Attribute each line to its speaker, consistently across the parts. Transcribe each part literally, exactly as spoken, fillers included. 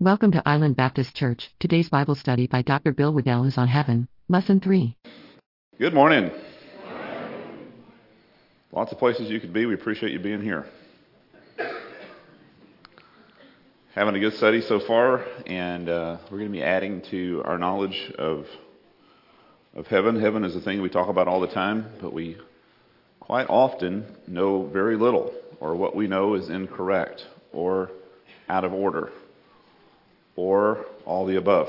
Speaker 1: Welcome to Island Baptist Church. Today's Bible study by Doctor Bill Waddell is on heaven. Lesson three.
Speaker 2: Good morning. Lots of places you could be. We appreciate you being here. Having a good study so far, and uh, we're going to be adding to our knowledge of of heaven. Heaven is a thing we talk about all the time, but we quite often know very little, or what we know is incorrect, or out of order, or all the above.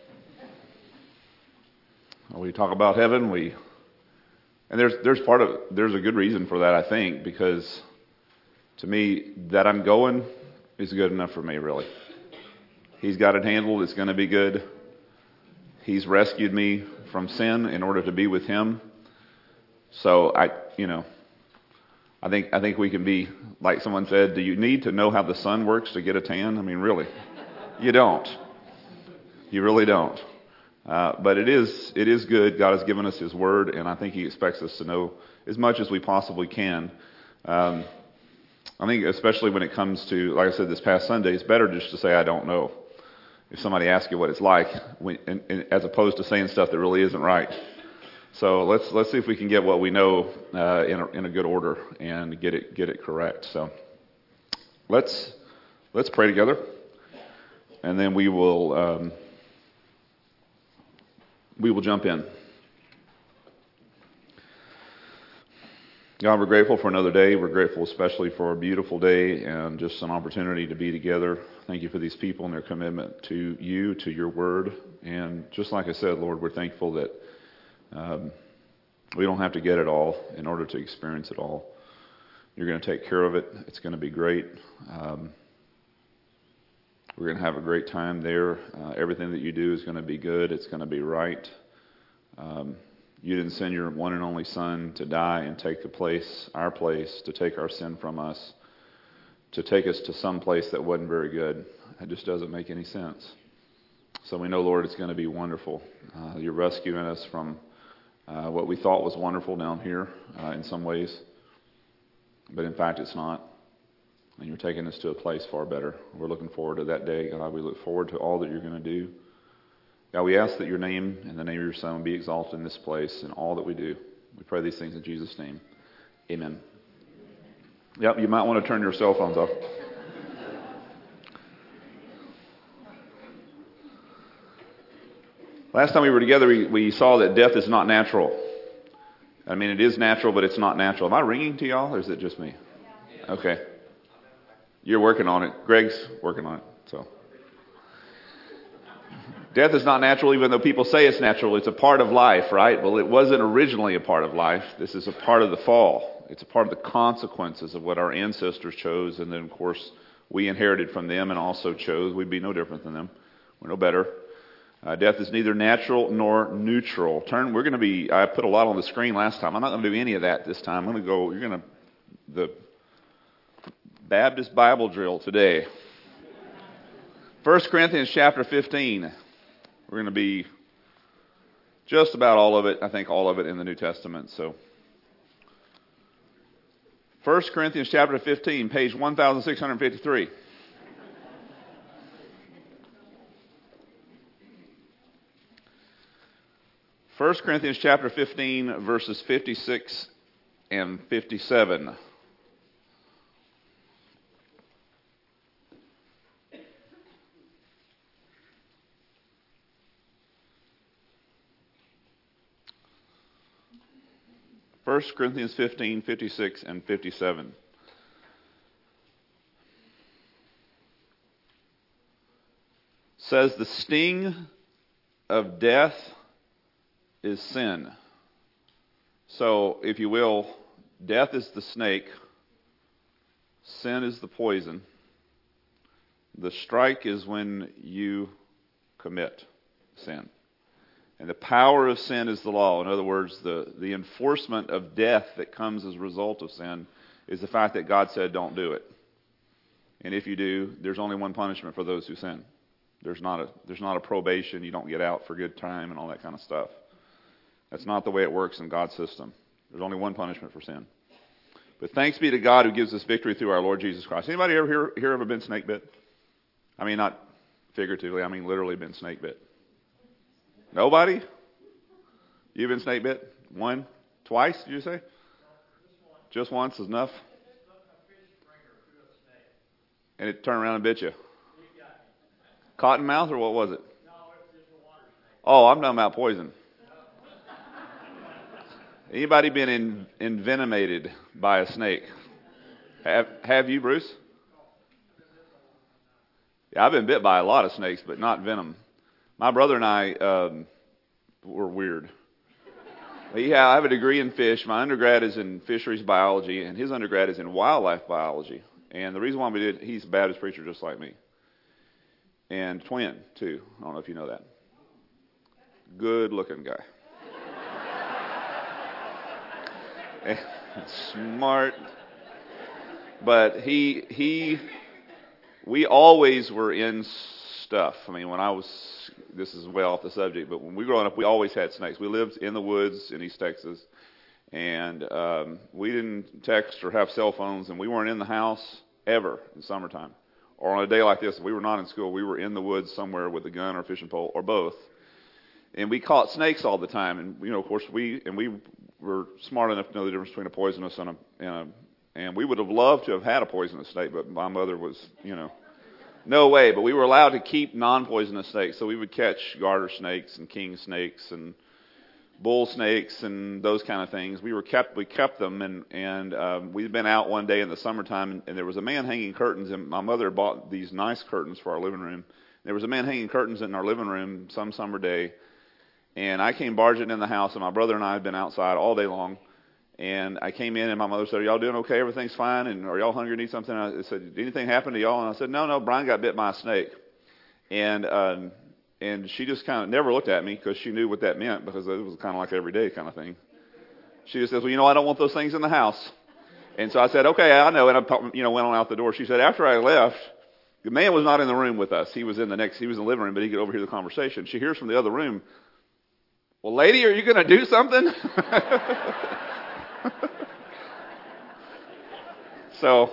Speaker 2: When we talk about heaven, we and there's there's part of there's a good reason for that, I think, because to me that I'm going is good enough for me, really. He's got it handled. It's going to be good. He's rescued me from sin in order to be with Him. So I, you know, I think I think we can be like someone said. Do you need to know how the sun works to get a tan? I mean, really, you don't. You really don't. Uh, but it is it is good. God has given us His Word, and I think He expects us to know as much as we possibly can. Um, I think especially when it comes to, like I said this past Sunday, it's better just to say, I don't know. If somebody asks you what it's like, when, and, and, as opposed to saying stuff that really isn't right. So let's let's see if we can get what we know uh, in, a, in a good order and get it get it correct. So let's let's pray together, and then we will um, we will jump in. God, we're grateful for another day. We're grateful especially for a beautiful day and just an opportunity to be together. Thank you for these people and their commitment to you, to your word. And just like I said, Lord, we're thankful that um, we don't have to get it all in order to experience it all. You're going to take care of it. It's going to be great. Um, we're going to have a great time there. Uh, everything that you do is going to be good. It's going to be right. Um, You didn't send your one and only Son to die and take the place, our place, to take our sin from us, to take us to some place that wasn't very good. It just doesn't make any sense. So we know, Lord, it's going to be wonderful. Uh, you're rescuing us from uh, what we thought was wonderful down here uh, in some ways, but in fact it's not. And you're taking us to a place far better. We're looking forward to that day, God. We look forward to all that you're going to do. God, we ask that your name and the name of your Son be exalted in this place in all that we do. We pray these things in Jesus' name. Amen. Yep, you might want to turn your cell phones off. Last time we were together, we, we saw that death is not natural. I mean, it is natural, but it's not natural. Am I ringing to y'all, or is it just me? Okay. You're working on it. Greg's working on it, so... Death is not natural, even though people say it's natural. It's a part of life, right? Well, it wasn't originally a part of life. This is a part of the fall. It's a part of the consequences of what our ancestors chose, and then, of course, we inherited from them and also chose. We'd be no different than them. We're no better. Uh, death is neither natural nor neutral. Turn. We're going to be. I put a lot on the screen last time. I'm not going to do any of that this time. I'm going to go. You're going to the Baptist Bible drill today. First Corinthians chapter fifteen. We're going to be just about all of it, I think all of it in the New Testament. So, First Corinthians chapter fifteen, page one thousand six hundred fifty-three. First Corinthians chapter fifteen, verses fifty-six and fifty-seven. First Corinthians fifteen, fifty-six and fifty-seven. Says the sting of death is sin. So, if you will, death is the snake, sin is the poison. The strike is when you commit sin. And the power of sin is the law. In other words, the, the enforcement of death that comes as a result of sin is the fact that God said don't do it. And if you do, there's only one punishment for those who sin. There's not a there's not a probation. You don't get out for good time and all that kind of stuff. That's not the way it works in God's system. There's only one punishment for sin. But thanks be to God who gives us victory through our Lord Jesus Christ. Anybody ever here, here ever been snake bit? I mean, not figuratively, I mean literally been snake bit? Nobody? You've been snake bit? One? Twice, did you say? Just once is enough? And it turned around and bit you? Cottonmouth or what was it? Oh, I'm talking about poison. Anybody been in, envenomated by a snake? Have, have you, Bruce? Yeah, I've been bit by a lot of snakes, but not venom. My brother and I um, were weird. Yeah, I have a degree in fish. My undergrad is in fisheries biology, and his undergrad is in wildlife biology. And the reason why we did, he's a Baptist preacher just like me. And twin, too. I don't know if you know that. Good looking guy. Smart. But he, he, we always were in stuff. I mean, when I was, this is way off the subject, but when we were growing up, we always had snakes. We lived in the woods in East Texas. And um, we didn't text or have cell phones, and we weren't in the house ever in summertime. Or on a day like this, we were not in school. We were in the woods somewhere with a gun or fishing pole or both. And we caught snakes all the time. And, you know, of course, we and we were smart enough to know the difference between a poisonous and a, and a and we would have loved to have had a poisonous snake, but my mother was, you know, no way. But we were allowed to keep non-poisonous snakes. So we would catch garter snakes and king snakes and bull snakes and those kind of things. We were kept, we kept them, and and um, we'd been out one day in the summertime, and, and there was a man hanging curtains, and my mother bought these nice curtains for our living room. There was a man hanging curtains in our living room some summer day, and I came barging in the house, and my brother and I had been outside all day long, and I came in, and my mother said, "Are y'all doing okay? Everything's fine? And are y'all hungry? Need something?" I said, "Did anything happen to y'all?" And I said, "No, no, Brian got bit by a snake." And um, And she just kind of never looked at me because she knew what that meant, because it was kind of like every day kind of thing. She just says, "Well, you know, I don't want those things in the house." And so I said, "Okay, I know." And I, you know, went on out the door. She said, after I left, the man was not in the room with us. He was in the next, he was in the living room, but he could overhear the conversation. She hears from the other room, "Well, lady, are you going to do something?" So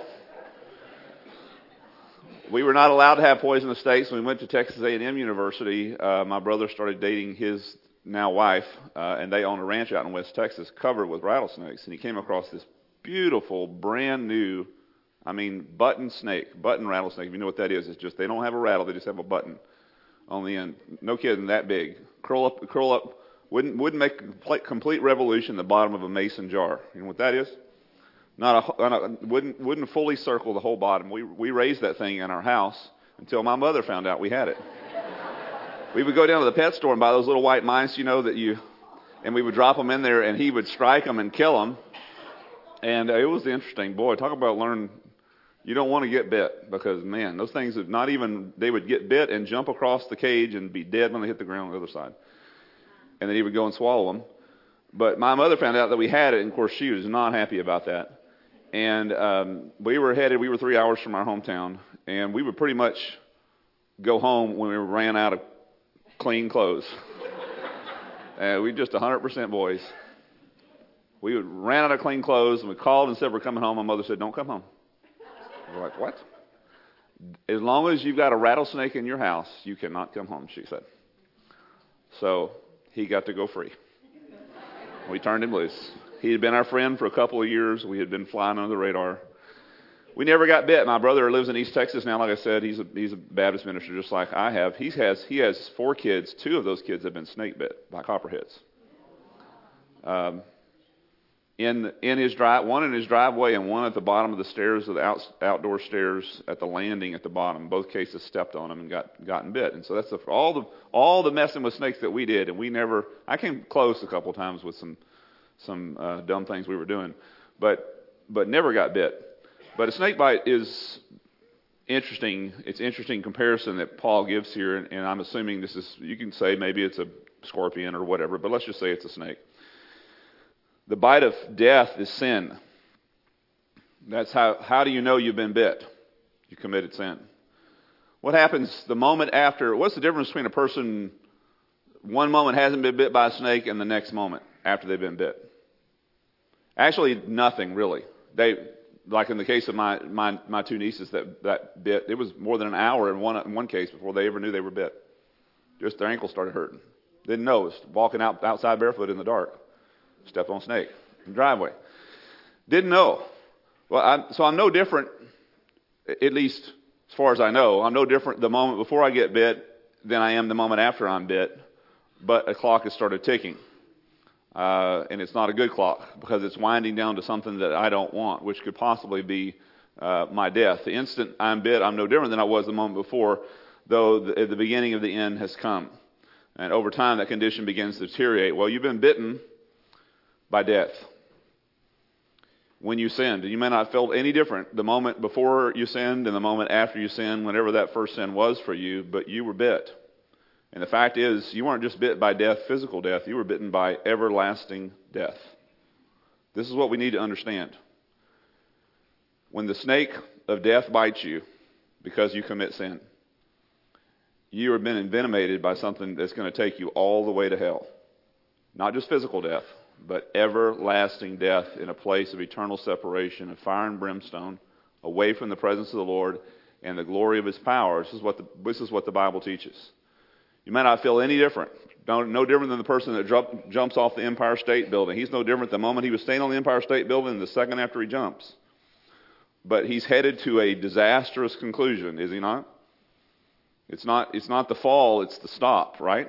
Speaker 2: we were not allowed to have poisonous snakes. When we went to Texas A and M University, uh, my brother started dating his now wife, uh, and they own a ranch out in West Texas covered with rattlesnakes. And he came across this beautiful, brand new, I mean, button snake, button rattlesnake. If you know what that is, it's just they don't have a rattle, they just have a button on the end. No kidding, that big. Curl up, curl up, wouldn't wouldn't make a complete, complete revolution in the bottom of a mason jar. You know what that is? Not a, not a wouldn't wouldn't fully circle the whole bottom. We we raised that thing in our house until my mother found out we had it. We would go down to the pet store and buy those little white mice, you know, that you, and we would drop them in there, and he would strike them and kill them. And uh, it was interesting. Boy, talk about learn. You don't want to get bit, because man, those things would not even, they would get bit and jump across the cage and be dead when they hit the ground on the other side. And then he would go and swallow them. But my mother found out that we had it, and of course she was not happy about that. And um, we were headed, we were three hours from our hometown, and we would pretty much go home when we ran out of clean clothes. uh, we just one hundred percent boys. We would, ran out of clean clothes, and we called and said we're coming home. My mother said, "Don't come home." We're like, "What?" "As long as you've got a rattlesnake in your house, you cannot come home," she said. So he got to go free. We turned him loose. He had been our friend for a couple of years. We had been flying under the radar. We never got bit. My brother lives in East Texas now. Like I said, he's a he's a Baptist minister just like I have. He has he has four kids. Two of those kids have been snake bit by copperheads. Um, in in his drive, one in his driveway and one at the bottom of the stairs of the out, outdoor stairs at the landing at the bottom. Both cases stepped on him and got gotten bit. And so that's the, all the all the messing with snakes that we did. And we never. I came close a couple times with some. some uh, dumb things we were doing, but but never got bit. But a snake bite is interesting. It's interesting comparison that Paul gives here, and, and I'm assuming this is, you can say maybe it's a scorpion or whatever, but let's just say it's a snake. The bite of death is sin. That's how, how do you know you've been bit? You committed sin. What happens the moment after, what's the difference between a person, one moment hasn't been bit by a snake and the next moment after they've been bit? Actually, nothing really. They like in the case of my, my, my two nieces that, that bit, it was more than an hour in one, in one case before they ever knew they were bit. Just their ankles started hurting. Didn't know. It was walking out outside barefoot in the dark. Stepped on a snake in the driveway. Didn't know. Well, I, so I'm no different, at least as far as I know, I'm no different the moment before I get bit than I am the moment after I'm bit. But a clock has started ticking. Uh, and it's not a good clock because it's winding down to something that I don't want, which could possibly be uh, my death. The instant I'm bit, I'm no different than I was the moment before, though the, the beginning of the end has come. And over time, that condition begins to deteriorate. Well, you've been bitten by death when you sinned. You may not have felt any different the moment before you sinned and the moment after you sinned, whenever that first sin was for you, but you were bit. And the fact is, you weren't just bit by death, physical death. You were bitten by everlasting death. This is what we need to understand. When the snake of death bites you because you commit sin, you have been envenomated by something that's going to take you all the way to hell. Not just physical death, but everlasting death in a place of eternal separation of fire and brimstone, away from the presence of the Lord and the glory of His power. This is what the, this is what the Bible teaches. You may not feel any different. No, no different than the person that jump, jumps off the Empire State Building. He's no different the moment he was staying on the Empire State Building and the second after he jumps. But he's headed to a disastrous conclusion, is he not? It's not, it's not the fall, it's the stop, right?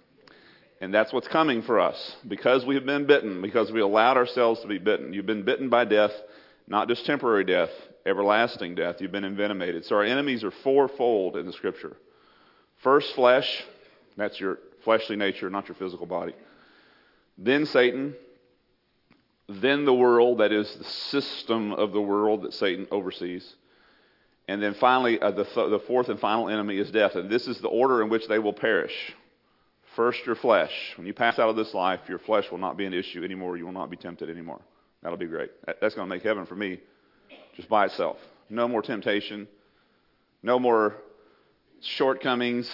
Speaker 2: And that's what's coming for us. Because we have been bitten, because we allowed ourselves to be bitten. You've been bitten by death, not just temporary death, everlasting death. You've been envenomated. So our enemies are fourfold in the Scripture. First, flesh. That's your fleshly nature, not your physical body. Then Satan. Then the world, that is the system of the world that Satan oversees. And then finally, uh, the, th- the fourth and final enemy is death. And this is the order in which they will perish. First, your flesh. When you pass out of this life, your flesh will not be an issue anymore. You will not be tempted anymore. That'll be great. That, that's going to make heaven for me just by itself. No more temptation. No more shortcomings.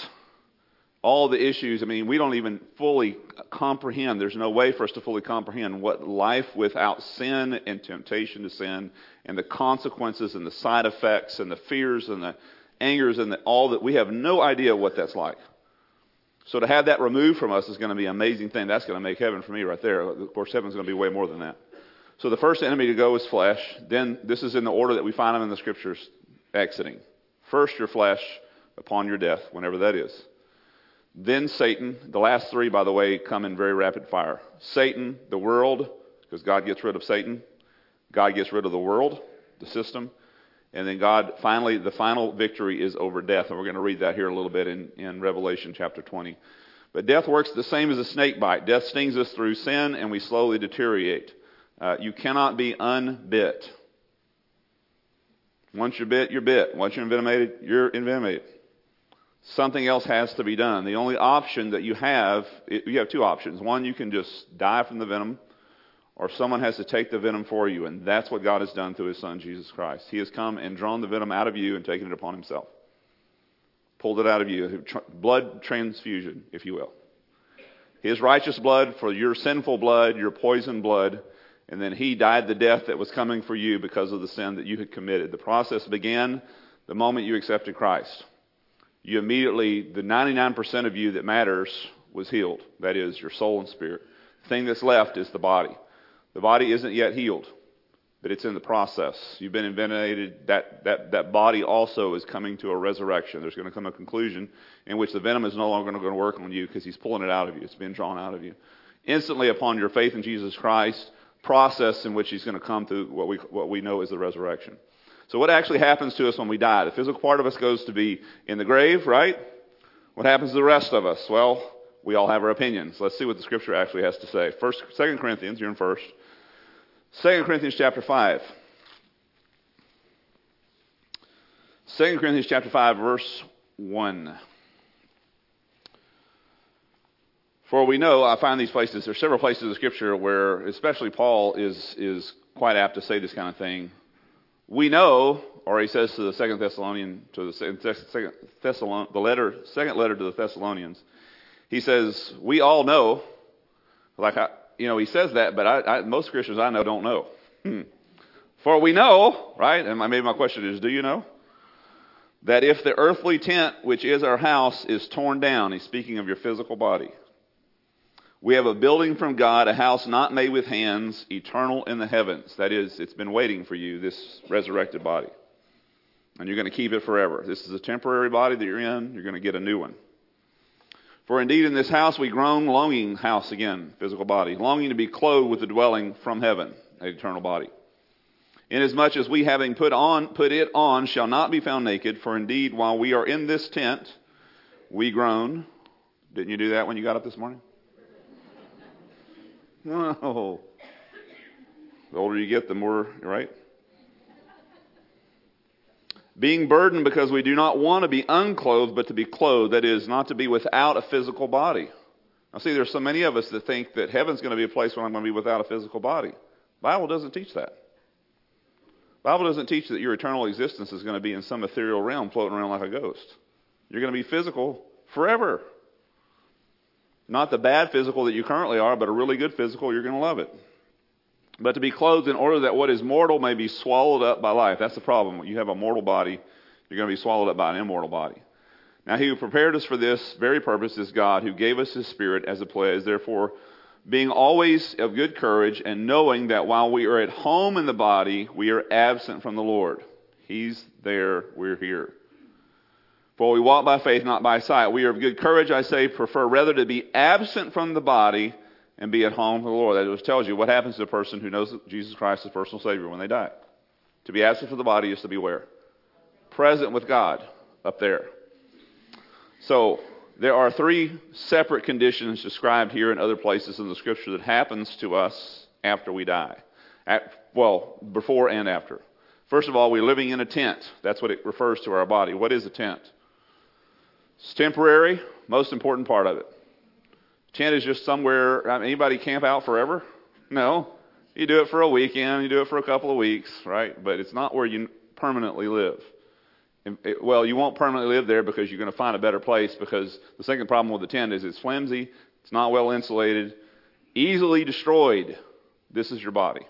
Speaker 2: All the issues, I mean, we don't even fully comprehend. There's no way for us to fully comprehend what life without sin and temptation to sin and the consequences and the side effects and the fears and the angers and the, all that. We have no idea what that's like. So to have that removed from us is going to be an amazing thing. That's going to make heaven for me right there. Of course, heaven's going to be way more than that. So the first enemy to go is flesh. Then this is in the order that we find them in the Scriptures exiting. First your flesh, upon your death, whenever that is. Then Satan. The last three, by the way, come in very rapid fire. Satan, the world, because God gets rid of Satan. God gets rid of the world, the system. And then God, finally, the final victory is over death. And we're going to read that here a little bit in, in Revelation chapter twenty. But death works the same as a snake bite. Death stings us through sin, and we slowly deteriorate. Uh, you cannot be unbit. Once you're bit, you're bit. Once you're envenomated, you're envenomated. Something else has to be done. The only option that you have, you have two options. One, you can just die from the venom, or someone has to take the venom for you, and that's what God has done through His Son, Jesus Christ. He has come and drawn the venom out of you and taken it upon Himself. Pulled it out of you. Blood transfusion, if you will. His righteous blood for your sinful blood, your poison blood, and then He died the death that was coming for you because of the sin that you had committed. The process began the moment you accepted Christ. You immediately, the ninety-nine percent of you that matters was healed. That is, your soul and spirit. The thing that's left is the body. The body isn't yet healed, but it's in the process. You've been envenomated. That, that, that body also is coming to a resurrection. There's going to come a conclusion in which the venom is no longer going to work on you because He's pulling it out of you. It's been drawn out of you. Instantly upon your faith in Jesus Christ, process in which He's going to come through what we, what we know is the resurrection. So what actually happens to us when we die? The physical part of us goes to be in the grave, right? What happens to the rest of us? Well, we all have our opinions. Let's see what the Scripture actually has to say. First, Second Corinthians, you're in first. Second Corinthians chapter five. Second Corinthians chapter five, verse one. For we know, I find these places, there's several places in Scripture where, especially Paul is is quite apt to say this kind of thing. We know, or he says to the Second Thessalonian, to the second Thessalon, the letter, second letter to the Thessalonians, he says, we all know, like I, you know, he says that, but I, I, most Christians I know don't know. Hmm. For we know, right, and maybe my question is, do you know? That if the earthly tent, which is our house, is torn down, he's speaking of your physical body, we have a building from God, a house not made with hands, eternal in the heavens. That is, it's been waiting for you, this resurrected body. And you're going to keep it forever. This is a temporary body that you're in. You're going to get a new one. For indeed in this house we groan, longing, house again, physical body, longing to be clothed with the dwelling from heaven, an eternal body. Inasmuch as we, having put on, put it on, shall not be found naked, for indeed, while we are in this tent, we groan. Didn't you do that when you got up this morning? No. The older you get, the more, right? Being burdened because we do not want to be unclothed, but to be clothed. That is, not to be without a physical body. Now see, there's so many of us that think that heaven's going to be a place where I'm going to be without a physical body. The Bible doesn't teach that. The Bible doesn't teach that your eternal existence is going to be in some ethereal realm floating around like a ghost. You're going to be physical forever. Not the bad physical that you currently are, but a really good physical, you're going to love it. But to be clothed in order that what is mortal may be swallowed up by life. That's the problem. When you have a mortal body, you're going to be swallowed up by an immortal body. Now he who prepared us for this very purpose is God, who gave us his Spirit as a pledge. Therefore, being always of good courage, and knowing that while we are at home in the body, we are absent from the Lord. He's there, we're here. For we walk by faith, not by sight. We are of good courage, I say, prefer rather to be absent from the body and be at home with the Lord. That just tells you what happens to a person who knows Jesus Christ as personal Savior when they die. To be absent from the body is to be where? Present with God, up there. So, there are three separate conditions described here and other places in the Scripture that happens to us after we die. At, well, before and after. First of all, we're living in a tent. That's what it refers to our body. What is a tent? It's temporary, most important part of it. Tent is just somewhere. I mean, anybody camp out forever? No. You do it for a weekend, you do it for a couple of weeks, right? But it's not where you permanently live. It, well, you won't permanently live there because you're going to find a better place, because the second problem with the tent is it's flimsy, it's not well insulated, easily destroyed. This is your body.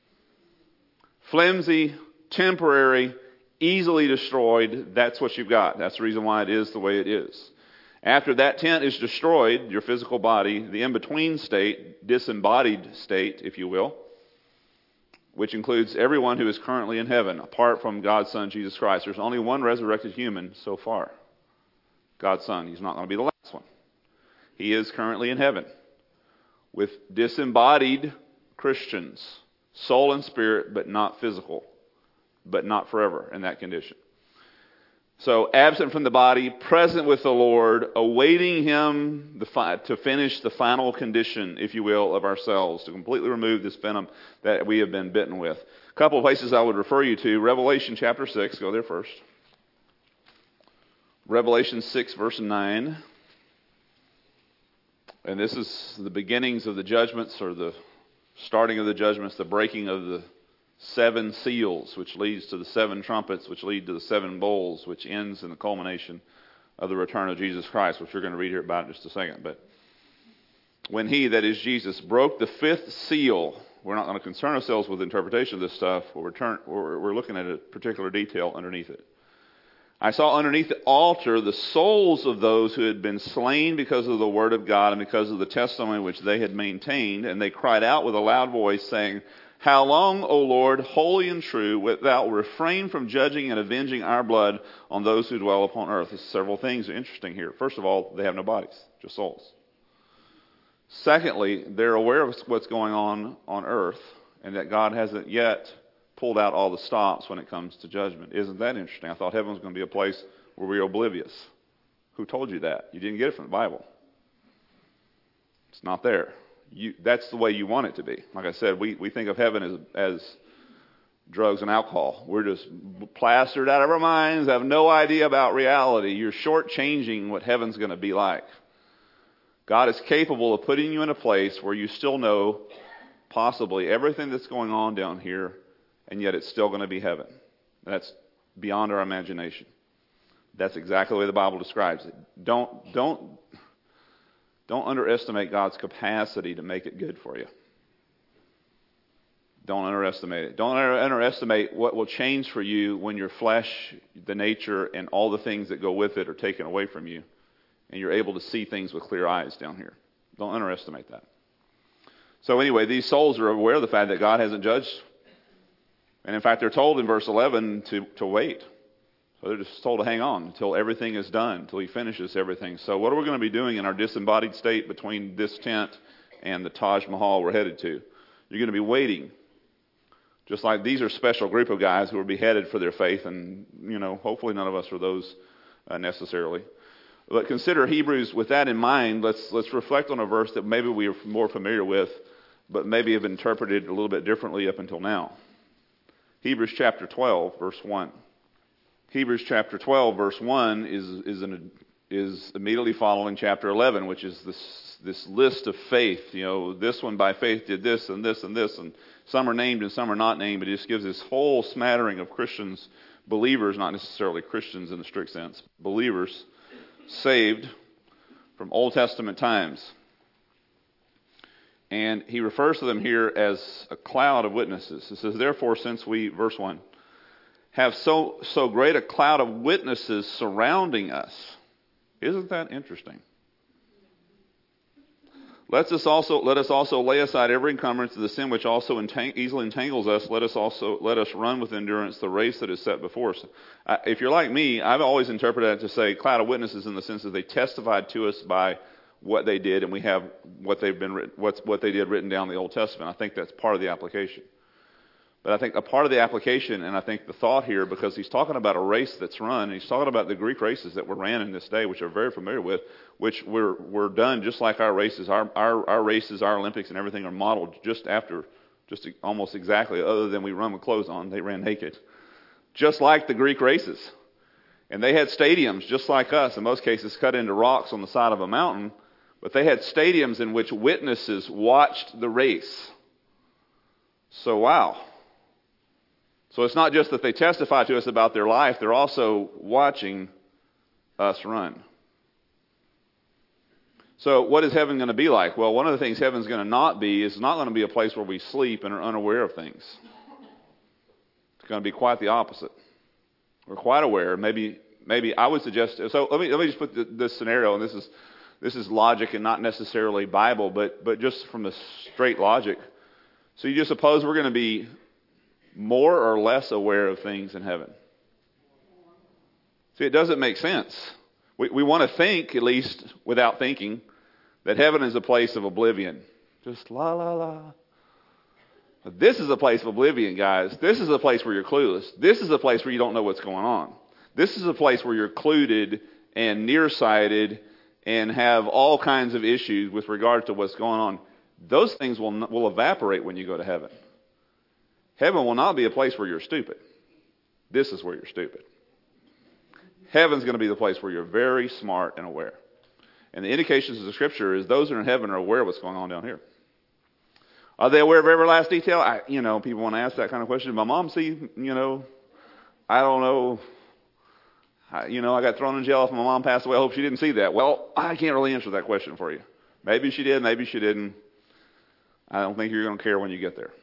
Speaker 2: Flimsy, temporary, easily destroyed, that's what you've got. That's the reason why it is the way it is. After that tent is destroyed, your physical body, the in-between state, disembodied state, if you will, which includes everyone who is currently in heaven, apart from God's Son, Jesus Christ. There's only one resurrected human so far. God's Son. He's not going to be the last one. He is currently in heaven with disembodied Christians, soul and spirit, but not physical, but not forever in that condition. So, absent from the body, present with the Lord, awaiting Him the fi- to finish the final condition, if you will, of ourselves, to completely remove this venom that we have been bitten with. A couple of places I would refer you to. Revelation chapter six, go there first. Revelation six, verse nine. And this is the beginnings of the judgments, or the starting of the judgments, the breaking of the seven seals, which leads to the seven trumpets, which lead to the seven bowls, which ends in the culmination of the return of Jesus Christ, which we're going to read here about in just a second. But when he, that is Jesus, broke the fifth seal, we're not going to concern ourselves with the interpretation of this stuff. We'll return, we're, we're looking at a particular detail underneath it. I saw underneath the altar the souls of those who had been slain because of the word of God and because of the testimony which they had maintained, and they cried out with a loud voice, saying, How long, O Lord, holy and true, wilt thou refrain from judging and avenging our blood on those who dwell upon earth? There's several things are interesting here. First of all, they have no bodies, just souls. Secondly, they're aware of what's going on on earth, and that God hasn't yet pulled out all the stops when it comes to judgment. Isn't that interesting? I thought heaven was going to be a place where we're oblivious. Who told you that? You didn't get it from the Bible. It's not there. You, that's the way you want it to be. Like I said, we, we think of heaven as as drugs and alcohol. We're just plastered out of our minds, have no idea about reality. You're shortchanging what heaven's going to be like. God is capable of putting you in a place where you still know possibly everything that's going on down here, and yet it's still going to be heaven. That's beyond our imagination. That's exactly the way the Bible describes it. Don't don't Don't underestimate God's capacity to make it good for you. Don't underestimate it. Don't under- underestimate what will change for you when your flesh, the nature, and all the things that go with it are taken away from you, and you're able to see things with clear eyes down here. Don't underestimate that. So anyway, these souls are aware of the fact that God hasn't judged. And in fact, they're told in verse eleven to, to wait. So they're just told to hang on until everything is done, until he finishes everything. So what are we going to be doing in our disembodied state between this tent and the Taj Mahal we're headed to? You're going to be waiting. Just like these are a special group of guys who are beheaded for their faith, and, you know, hopefully none of us are those uh, necessarily. But consider Hebrews, with that in mind, let's let's reflect on a verse that maybe we are more familiar with, but maybe have interpreted a little bit differently up until now. Hebrews chapter twelve, verse one. Hebrews chapter twelve, verse one is is an, is immediately following chapter eleven, which is this this list of faith. You know, this one by faith did this and this and this, and some are named and some are not named. But it just gives this whole smattering of Christians, believers, not necessarily Christians in the strict sense, believers, saved from Old Testament times. And he refers to them here as a cloud of witnesses. It says, therefore, since we, verse one, have so so great a cloud of witnesses surrounding us. Isn't that interesting? Let us also let us also lay aside every encumbrance of the sin which also entang- easily entangles us. Let us also let us run with endurance the race that is set before us. Uh, if you're like me, I've always interpreted that to say cloud of witnesses in the sense that they testified to us by what they did, and we have what they've been written, what's what they did written down in the Old Testament. I think that's part of the application. But I think a part of the application, and I think the thought here, because he's talking about a race that's run, and he's talking about the Greek races that were ran in this day, which we're very familiar with, which were were done just like our races. Our our our races, our Olympics, and everything are modeled just after, just almost exactly. Other than we run with clothes on, they ran naked, just like the Greek races. And they had stadiums just like us, in most cases cut into rocks on the side of a mountain. But they had stadiums in which witnesses watched the race. So wow. So it's not just that they testify to us about their life, they're also watching us run. So what is heaven going to be like? Well, one of the things heaven's going to not be is not going to be a place where we sleep and are unaware of things. It's going to be quite the opposite. We're quite aware. Maybe maybe I would suggest, so let me let me just put this scenario, and this is this is logic and not necessarily Bible, but but just from the straight logic. So you just suppose we're going to be more or less aware of things in heaven. See, it doesn't make sense. We we want to think, at least without thinking, that heaven is a place of oblivion. Just la la la. But this is a place of oblivion, guys. This is a place where you're clueless. This is a place where you don't know what's going on. This is a place where you're clued and nearsighted and have all kinds of issues with regard to what's going on. Those things will will evaporate when you go to heaven. Heaven will not be a place where you're stupid. This is where you're stupid. Heaven's going to be the place where you're very smart and aware. And the indications of the Scripture is those that are in heaven are aware of what's going on down here. Are they aware of every last detail? I, you know, people want to ask that kind of question. My mom see, you know, I don't know. I, you know, I got thrown in jail after my mom passed away. I hope she didn't see that. Well, I can't really answer that question for you. Maybe she did, maybe she didn't. I don't think you're going to care when you get there.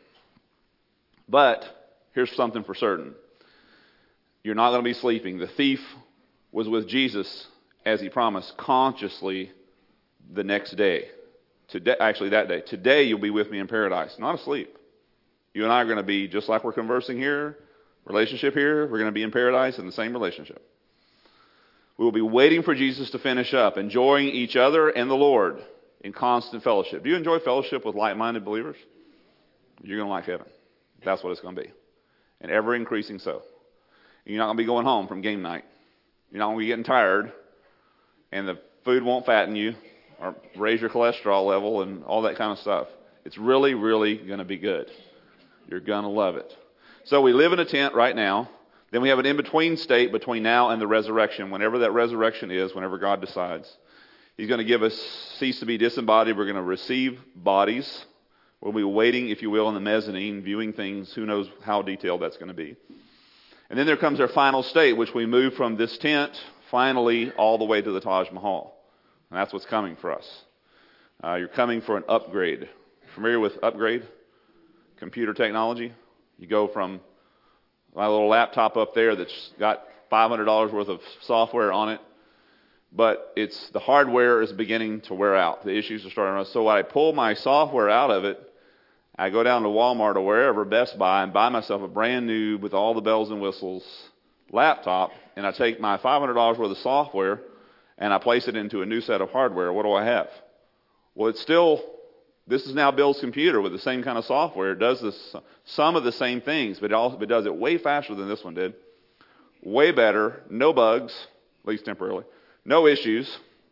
Speaker 2: But here's something for certain. You're not going to be sleeping. The thief was with Jesus, as he promised, consciously the next day. Today, actually that day. Today you'll be with me in paradise. Not asleep. You and I are going to be, just like we're conversing here, relationship here, we're going to be in paradise in the same relationship. We will be waiting for Jesus to finish up, enjoying each other and the Lord in constant fellowship. Do you enjoy fellowship with like-minded believers? You're going to like heaven. That's what it's going to be. And ever increasing so. You're not going to be going home from game night. You're not going to be getting tired. And the food won't fatten you or raise your cholesterol level and all that kind of stuff. It's really, really going to be good. You're going to love it. So we live in a tent right now. Then we have an in-between state between now and the resurrection. Whenever that resurrection is, whenever God decides. He's going to give us, cease to be disembodied. We're going to receive bodies. We'll be waiting, if you will, in the mezzanine, viewing things. Who knows how detailed that's going to be. And then there comes our final state, which we move from this tent, finally, all the way to the Taj Mahal. And that's what's coming for us. Uh, you're coming for an upgrade. Familiar with upgrade? computer technology. You go from my little laptop up there that's got five hundred dollars worth of software on it, but it's the hardware is beginning to wear out. The issues are starting to run. So when I pull my software out of it, I go down to Walmart or wherever, Best Buy, and buy myself a brand new, with all the bells and whistles, laptop, and I take my five hundred dollars worth of software and I place it into a new set of hardware. What do I have? Well, it's still, this is now Bill's computer with the same kind of software. It does this, some of the same things, but it, also, it does it way faster than this one did. Way better, no bugs, at least temporarily, no issues.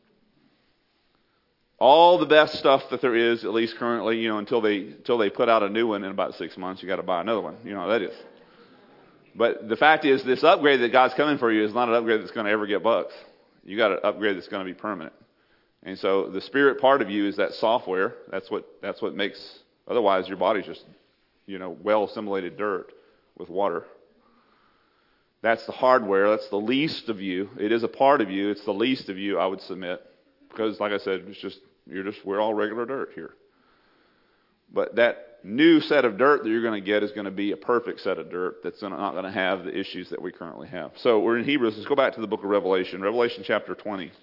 Speaker 2: All the best stuff that there is, at least currently, you know, until they until they put out a new one in about six months, you got to buy another one. You know how that is. But the fact is, this upgrade that God's coming for you is not an upgrade that's going to ever get bugs. You got an upgrade that's going to be permanent. And so the spirit part of you is that software. That's what that's what makes. Otherwise, your body's just, you know, well assimilated dirt with water. That's the hardware. That's the least of you. It is a part of you. It's the least of you, I would submit, because, like I said, it's just you're just we're all regular dirt here. But that new set of dirt that you're going to get is going to be a perfect set of dirt that's not going to have the issues that we currently have. So we're in Hebrews. Let's go back to the book of Revelation. Revelation chapter twenty.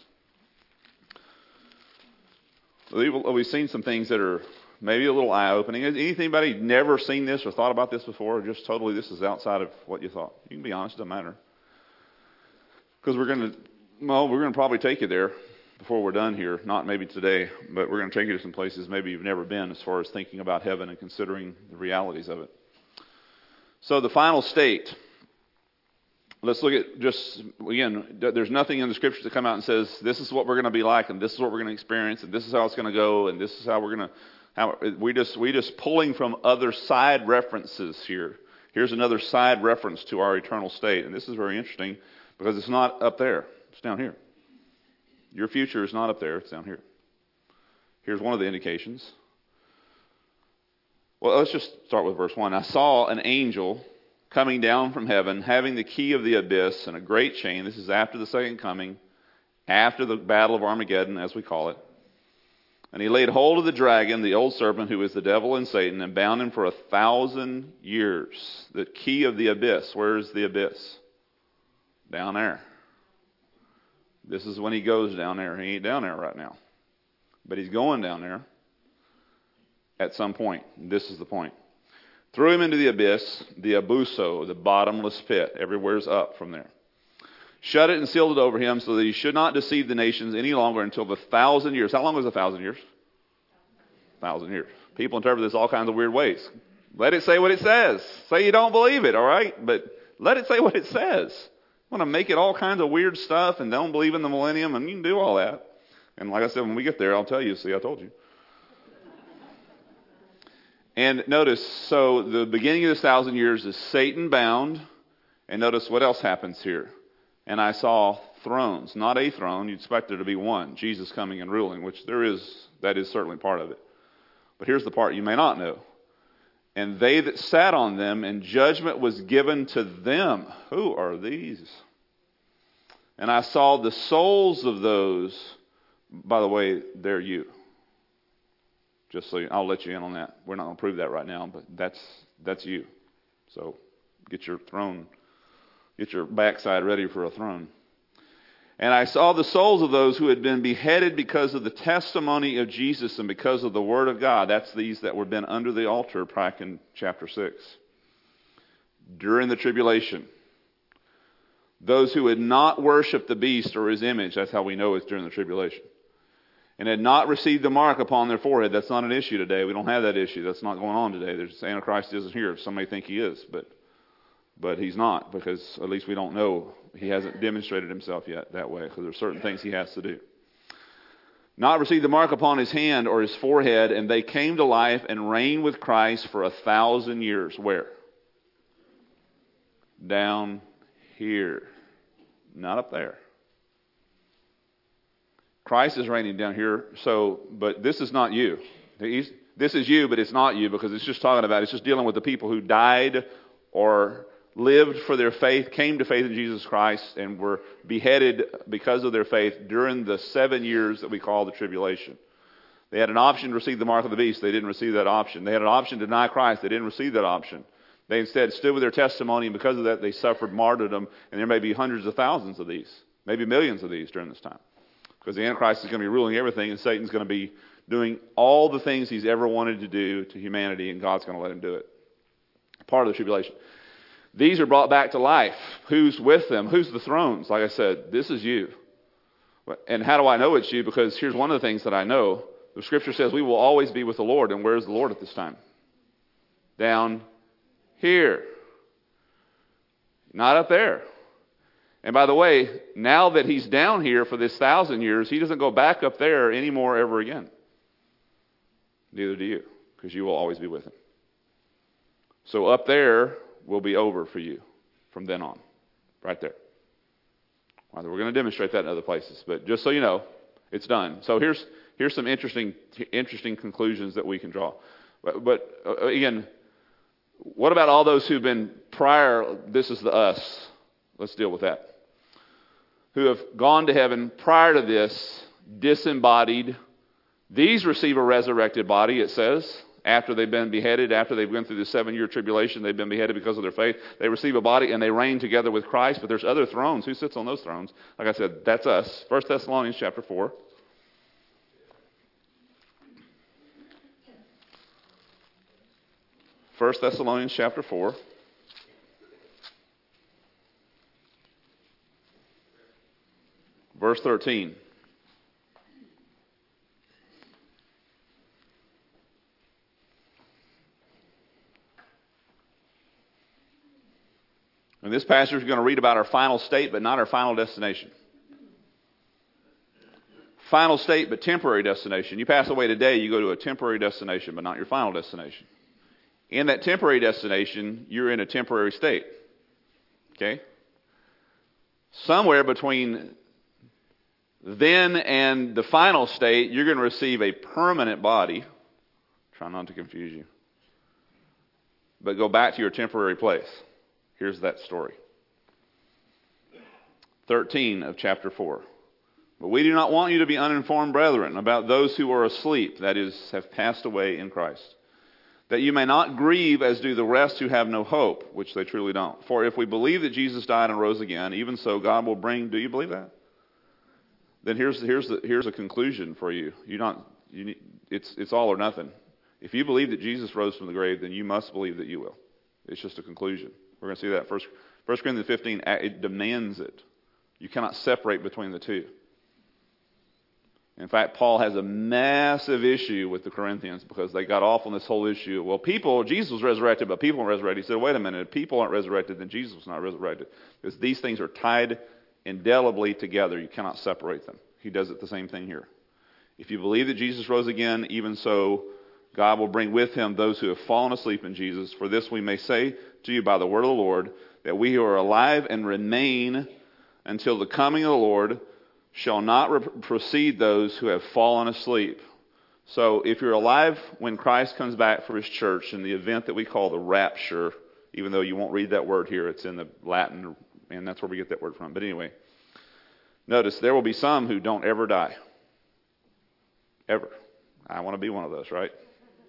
Speaker 2: We've seen some things that are maybe a little eye-opening. Anybody never seen this or thought about this before? Or just totally this is outside of what you thought? You can be honest. It doesn't matter. Because we're going to, well, we're going to probably take you there before we're done here. Not maybe today, but we're going to take you to some places maybe you've never been as far as thinking about heaven and considering the realities of it. So the final state. Let's look at just, again, there's nothing in the scriptures that come out and says, this is what we're going to be like, and this is what we're going to experience, and this is how it's going to go, and this is how we're going to, how we just, we just pulling from other side references here. Here's another side reference to our eternal state, and this is very interesting because it's not up there. It's down here. Your future is not up there. It's down here. Here's one of the indications. Well, let's just start with verse one. I saw an angel coming down from heaven, having the key of the abyss and a great chain. This is after the second coming, after the battle of Armageddon, as we call it. And he laid hold of the dragon, the old serpent, who is the devil and Satan, and bound him for a thousand years. The key of the abyss. Where is the abyss? Down there. This is when he goes down there. He ain't down there right now. But he's going down there at some point. This is the point. Threw him into the abyss, the abuso, the bottomless pit. Everywhere's up from there. Shut it and sealed it over him so that he should not deceive the nations any longer until the thousand years. How long was a thousand years? Thousand years. People interpret this all kinds of weird ways. Let it say what it says. Say you don't believe it, all right? But let it say what it says. You want to make it all kinds of weird stuff and don't believe in the millennium, and you can do all that. And like I said, when we get there, I'll tell you. See, I told you. And notice, so the beginning of this thousand years is Satan bound. And notice what else happens here. And I saw thrones, not a throne. You'd expect there to be one, Jesus coming and ruling, which there is, that is certainly part of it. But here's the part you may not know. And they that sat on them, and judgment was given to them. Who are these? And I saw the souls of those, by the way, they're you. Just so you, I'll let you in on that. We're not going to prove that right now, but that's that's you. So get your throne, get your backside ready for a throne. And I saw the souls of those who had been beheaded because of the testimony of Jesus and because of the word of God. That's these that were been under the altar back in chapter six. During the tribulation. Those who had not worshipped the beast or his image. That's how we know it's during the tribulation. And had not received the mark upon their forehead. That's not an issue today. We don't have that issue. That's not going on today. There's Antichrist isn't here. Some may think he is, but but he's not, because at least we don't know. He hasn't demonstrated himself yet that way, because there's certain things he has to do. Not received the mark upon his hand or his forehead, and they came to life and reigned with Christ for a thousand years. Where? Down here. Not up there. Christ is reigning down here, so, but this is not you. He's, this is you, but it's not you, because it's just talking about, it's just dealing with the people who died or lived for their faith, came to faith in Jesus Christ, and were beheaded because of their faith during the seven years that we call the tribulation. They had an option to receive the mark of the beast. They didn't receive that option. They had an option to deny Christ. They didn't receive that option. They instead stood with their testimony, and because of that, they suffered martyrdom. And there may be hundreds of thousands of these, maybe millions of these during this time. Because the Antichrist is going to be ruling everything, and Satan's going to be doing all the things he's ever wanted to do to humanity, and God's going to let him do it. Part of the tribulation. These are brought back to life. Who's with them? Who's the thrones? Like I said, this is you. And how do I know it's you? Because here's one of the things that I know. The Scripture says we will always be with the Lord. And where's the Lord at this time? Down here. Not up there. And by the way, now that he's down here for this thousand years, he doesn't go back up there anymore ever again. Neither do you, because you will always be with him. So up there will be over for you from then on. Right there. Well, we're going to demonstrate that in other places, but just so you know, it's done. So here's here's some interesting interesting conclusions that we can draw. But, but uh, again, what about all those who've been prior? This is the us. Let's deal with that. Who have gone to heaven prior to this, disembodied. These receive a resurrected body, it says, after they've been beheaded, after they've gone through the seven-year tribulation, they've been beheaded because of their faith. They receive a body and they reign together with Christ, but there's other thrones. Who sits on those thrones? Like I said, that's us. First Thessalonians chapter four. First Thessalonians chapter four. Verse thirteen. And this passage is going to read about our final state, but not our final destination. Final state, but temporary destination. You pass away today, you go to a temporary destination, but not your final destination. In that temporary destination, you're in a temporary state. Okay? Somewhere between then and the final state, you're going to receive a permanent body. Try not to confuse you. But go back to your temporary place. Here's that story. thirteen of chapter four. But we do not want you to be uninformed, brethren, about those who are asleep, that is, have passed away in Christ, that you may not grieve as do the rest who have no hope, which they truly don't. For if we believe that Jesus died and rose again, even so God will bring. Do you believe that? Then here's here's the, here's a conclusion for you. You not you need, it's it's all or nothing. If you believe that Jesus rose from the grave, then you must believe that you will. It's just a conclusion. We're going to see that first First Corinthians fifteen. It demands it. You cannot separate between the two. In fact, Paul has a massive issue with the Corinthians because they got off on this whole issue. Well, people, Jesus was resurrected, but people weren't resurrected. He said, wait a minute, if people aren't resurrected, then Jesus was not resurrected. Because these things are tied indelibly together. You cannot separate them. He does it the same thing here. If you believe that Jesus rose again, even so, God will bring with him those who have fallen asleep in Jesus. For this we may say to you by the word of the Lord, that we who are alive and remain until the coming of the Lord shall not re- precede those who have fallen asleep. So if you're alive when Christ comes back for his church in the event that we call the rapture, even though you won't read that word here, it's in the Latin, and that's where we get that word from. But anyway, notice there will be some who don't ever die. Ever. I want to be one of those, right?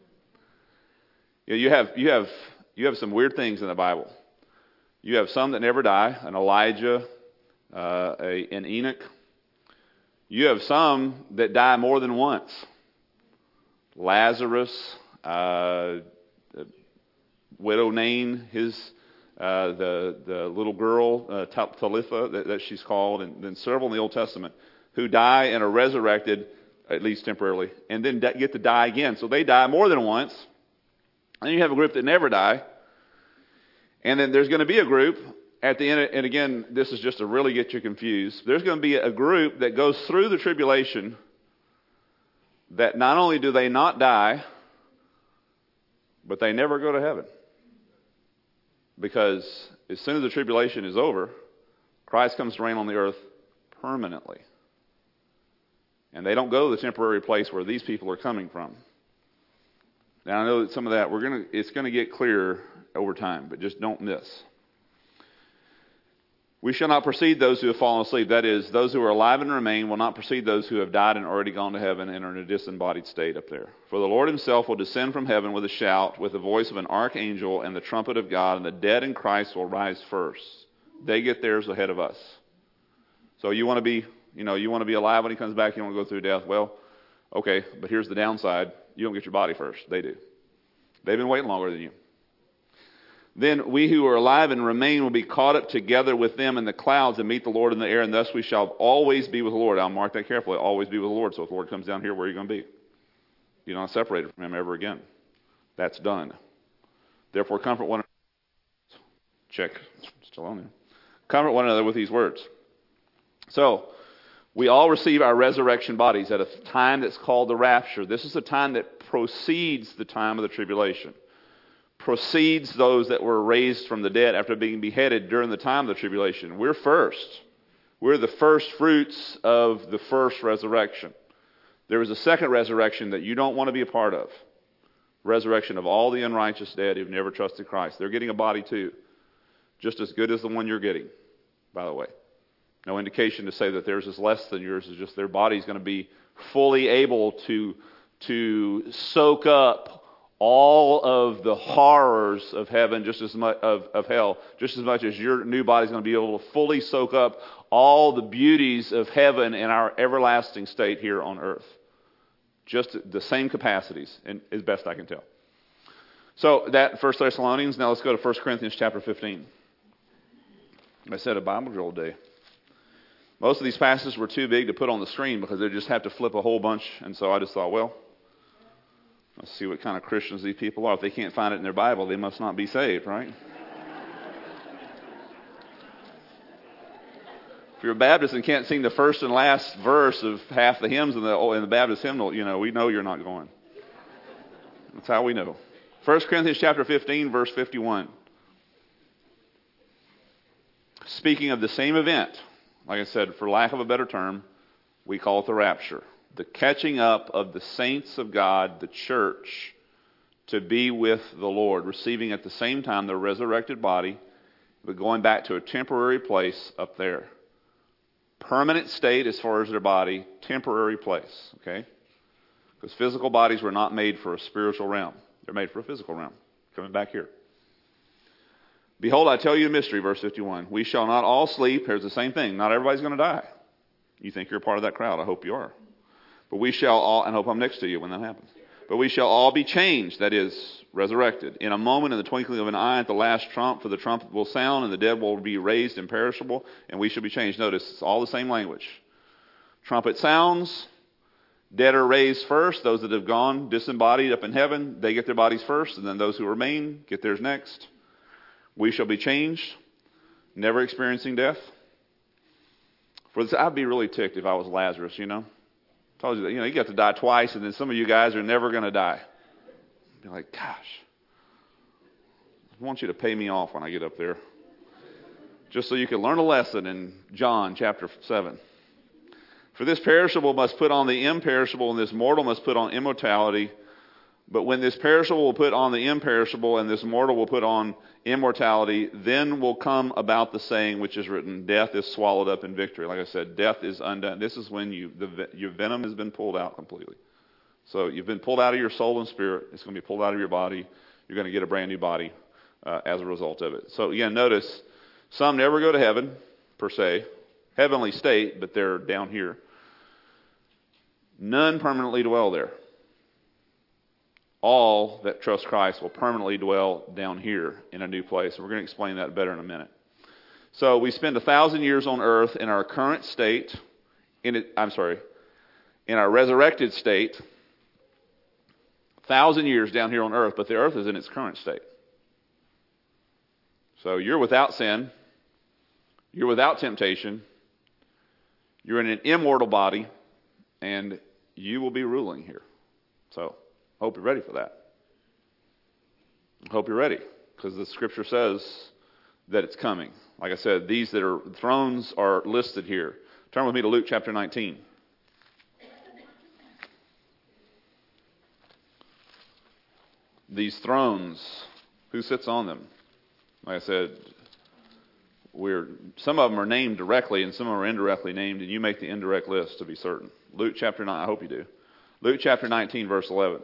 Speaker 2: You have you have you have some weird things in the Bible. You have some that never die, an Elijah, uh, a, an Enoch. You have some that die more than once. Lazarus, uh, widow Nain, his uh, the the little girl uh, Talitha that, that she's called, and then several in the Old Testament who die and are resurrected, at least temporarily, and then get to die again. So they die more than once. And you have a group that never die. And then there's going to be a group at the end, and again, this is just to really get you confused. There's going to be a group that goes through the tribulation that not only do they not die, but they never go to heaven. Because as soon as the tribulation is over, Christ comes to reign on the earth permanently. And they don't go to the temporary place where these people are coming from. Now I know that some of that we're gonna it's gonna get clearer over time, but just don't miss. We shall not precede those who have fallen asleep. That is, those who are alive and remain will not precede those who have died and already gone to heaven and are in a disembodied state up there. For the Lord himself will descend from heaven with a shout, with the voice of an archangel and the trumpet of God, and the dead in Christ will rise first. They get theirs ahead of us. So you want to be, you know, you want to be alive when he comes back, you want to go through death. Well, okay, but here's the downside. You don't get your body first. They do. They've been waiting longer than you. Then we who are alive and remain will be caught up together with them in the clouds and meet the Lord in the air, and thus we shall always be with the Lord. I'll mark that carefully. Always be with the Lord. So if the Lord comes down here, where are you going to be? You're not separated from him ever again. That's done. Therefore, comfort one another. Check. Still on there. Comfort one another with these words. So, we all receive our resurrection bodies at a time that's called the rapture. This is the time that precedes the time of the tribulation. Precedes those that were raised from the dead after being beheaded during the time of the tribulation. We're first. We're the first fruits of the first resurrection. There is a second resurrection that you don't want to be a part of. Resurrection of all the unrighteous dead who've never trusted Christ. They're getting a body too. Just as good as the one you're getting, by the way. No indication to say that theirs is less than yours. It's just their body's going to be fully able to, to soak up all of the horrors of heaven, just as much of, of hell, just as much as your new body is going to be able to fully soak up all the beauties of heaven in our everlasting state here on earth. Just the same capacities, and as best I can tell. So that First Thessalonians. Now let's go to First Corinthians chapter fifteen. I said a Bible drill day. Most of these passages were too big to put on the screen because they just have to flip a whole bunch, and so I just thought, well, let's see what kind of Christians these people are. If they can't find it in their Bible, they must not be saved, right? If you're a Baptist and can't sing the first and last verse of half the hymns in the, in the Baptist hymnal, you know, we know you're not going. That's how we know. First Corinthians chapter fifteen, verse fifty-one. Speaking of the same event, like I said, for lack of a better term, we call it the rapture. The catching up of the saints of God, the church, to be with the Lord, receiving at the same time the resurrected body, but going back to a temporary place up there. Permanent state as far as their body, temporary place, okay? Because physical bodies were not made for a spiritual realm. They're made for a physical realm, coming back here. Behold, I tell you a mystery, verse fifty-one. We shall not all sleep. Here's the same thing. Not everybody's going to die. You think you're a part of that crowd. I hope you are. But we shall all, and I hope I'm next to you when that happens. But we shall all be changed, that is, resurrected. In a moment, in the twinkling of an eye, at the last trump, for the trumpet will sound, and the dead will be raised imperishable, and we shall be changed. Notice, it's all the same language. Trumpet sounds, dead are raised first. Those that have gone disembodied up in heaven, they get their bodies first, and then those who remain get theirs next. We shall be changed, never experiencing death. For this, I'd be really ticked if I was Lazarus, you know. I told you that, you know, you got to die twice, and then some of you guys are never going to die. I'd be like, gosh, I want you to pay me off when I get up there, just so you can learn a lesson in John chapter seven. For this perishable must put on the imperishable, and this mortal must put on immortality. But when this perishable will put on the imperishable, and this mortal will put on immortality, then will come about the saying which is written, death is swallowed up in victory. Like I said, death is undone. This is when you the, your venom has been pulled out completely. So you've been pulled out of your soul and spirit. It's going to be pulled out of your body. You're going to get a brand new body uh, as a result of it. So again, notice, some never go to heaven, per se. Heavenly state, but they're down here. None permanently dwell there. All that trust Christ will permanently dwell down here in a new place. We're going to explain that better in a minute. So we spend a thousand years on earth in our current state, in it, I'm sorry, in our resurrected state, a thousand years down here on earth, but the earth is in its current state. So you're without sin, you're without temptation, you're in an immortal body, and you will be ruling here. So hope you're ready for that. I hope you're ready, because the scripture says that it's coming. Like I said, these that are thrones are listed here. Turn with me to Luke chapter nineteen. These thrones, who sits on them? Like I said, we're some of them are named directly and some of them are indirectly named, and you make the indirect list to be certain. Luke chapter nine, I hope you do. Luke chapter nineteen, verse eleven.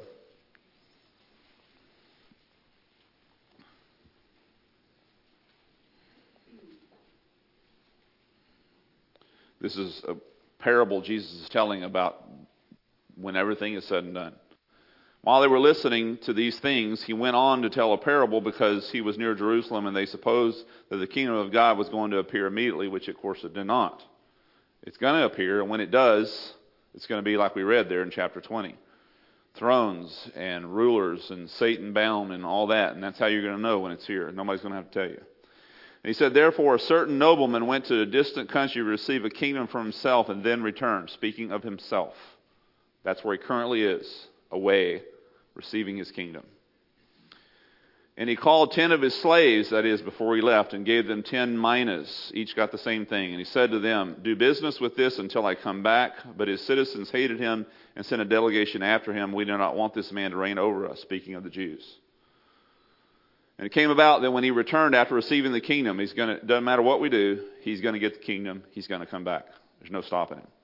Speaker 2: This is a parable Jesus is telling about when everything is said and done. While they were listening to these things, he went on to tell a parable because he was near Jerusalem and they supposed that the kingdom of God was going to appear immediately, which of course it did not. It's going to appear, and when it does, it's going to be like we read there in chapter twenty. Thrones and rulers and Satan bound and all that, and that's how you're going to know when it's here. Nobody's going to have to tell you. And he said, therefore, a certain nobleman went to a distant country to receive a kingdom for himself and then returned, speaking of himself. That's where he currently is, away, receiving his kingdom. And he called ten of his slaves, that is, before he left, and gave them ten minas. Each got the same thing. And he said to them, do business with this until I come back. But his citizens hated him and sent a delegation after him. We do not want this man to reign over us, speaking of the Jews. And it came about that when he returned after receiving the kingdom, he's going to, doesn't matter what we do, he's going to get the kingdom. He's going to come back. There's no stopping him.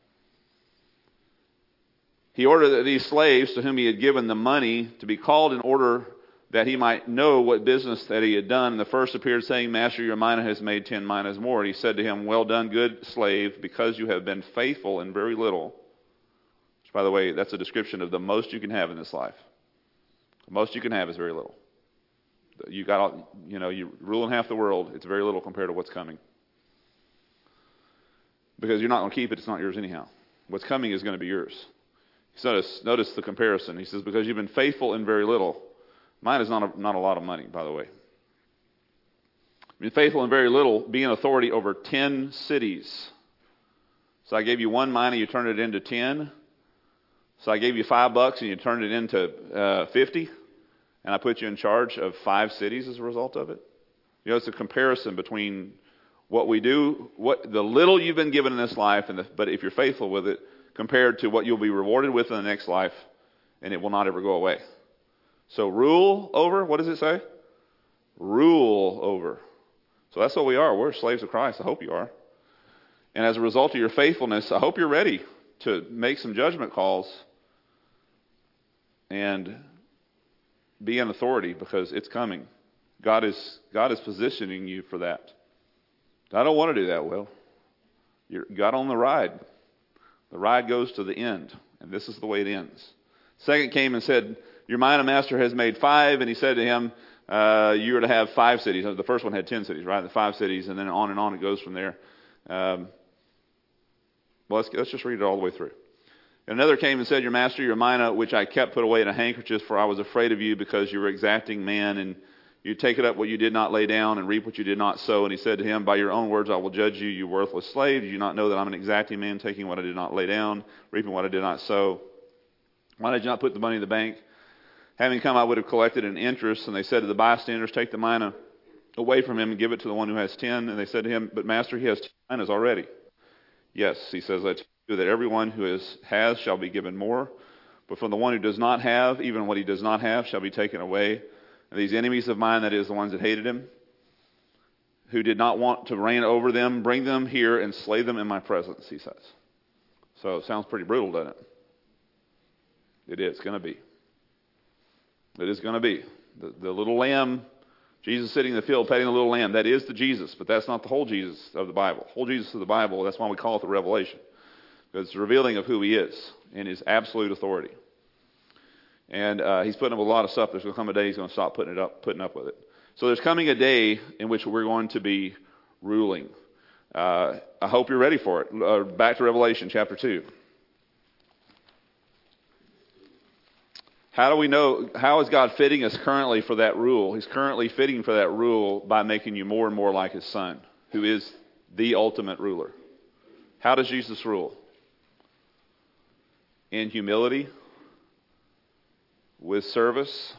Speaker 2: He ordered that these slaves to whom he had given the money to be called in order that he might know what business that he had done. And the first appeared saying, Master, your mina has made ten minas more. And he said to him, well done, good slave, because you have been faithful in very little. Which, by the way, that's a description of the most you can have in this life. The most you can have is very little. You got, you know, you're ruling half the world. It's very little compared to what's coming. Because you're not going to keep it. It's not yours anyhow. What's coming is going to be yours. So notice, notice the comparison. He says, because you've been faithful in very little. Mine is not a, not a lot of money, by the way. Been faithful in very little, being authority over ten cities. So I gave you one mina, you turned it into ten. So I gave you five bucks and you turned it into uh, fifty. And I put you in charge of five cities as a result of it. You know, it's a comparison between what we do, what the little you've been given in this life, and the, but if you're faithful with it, compared to what you'll be rewarded with in the next life, and it will not ever go away. So rule over, what does it say? Rule over. So that's what we are. We're slaves of Christ. I hope you are. And as a result of your faithfulness, I hope you're ready to make some judgment calls and be in authority, because it's coming. God is God is positioning you for that. I don't want to do that, Will. You got on the ride. The ride goes to the end, and this is the way it ends. Second came and said, your mina master has made five, and he said to him, uh, you are to have five cities. The first one had ten cities, right? The five cities, and then on and on it goes from there. Um, well, let's, let's just read it all the way through. And another came and said, your master, your mina, which I kept put away in a handkerchief, for I was afraid of you, because you were exacting man, and you take it up what you did not lay down, and reap what you did not sow. And he said to him, by your own words I will judge you, you worthless slave. Do you not know that I'm an exacting man, taking what I did not lay down, reaping what I did not sow? Why did you not put the money in the bank? Having come, I would have collected an interest. And they said to the bystanders, take the mina away from him and give it to the one who has ten. And they said to him, but master, he has ten minas already. Yes, he says, I tell you that everyone who is, has shall be given more, but from the one who does not have, even what he does not have shall be taken away. And these enemies of mine, that is, the ones that hated him, who did not want to reign over them, bring them here and slay them in my presence, he says. So it sounds pretty brutal, doesn't it? It is going to be. It is going to be. The, the little lamb, Jesus sitting in the field petting the little lamb, that is the Jesus, but that's not the whole Jesus of the Bible. Whole Jesus of the Bible, that's why we call it the Revelation. Because it's the revealing of who he is in his absolute authority. And uh, he's putting up with a lot of stuff. There's going to come a day he's going to stop putting it up, putting up with it. So there's coming a day in which we're going to be ruling. Uh, I hope you're ready for it. Uh, back to Revelation chapter two. How do we know, how is God fitting us currently for that rule? He's currently fitting for that rule by making you more and more like his son, who is the ultimate ruler. How does Jesus rule? In humility, with service.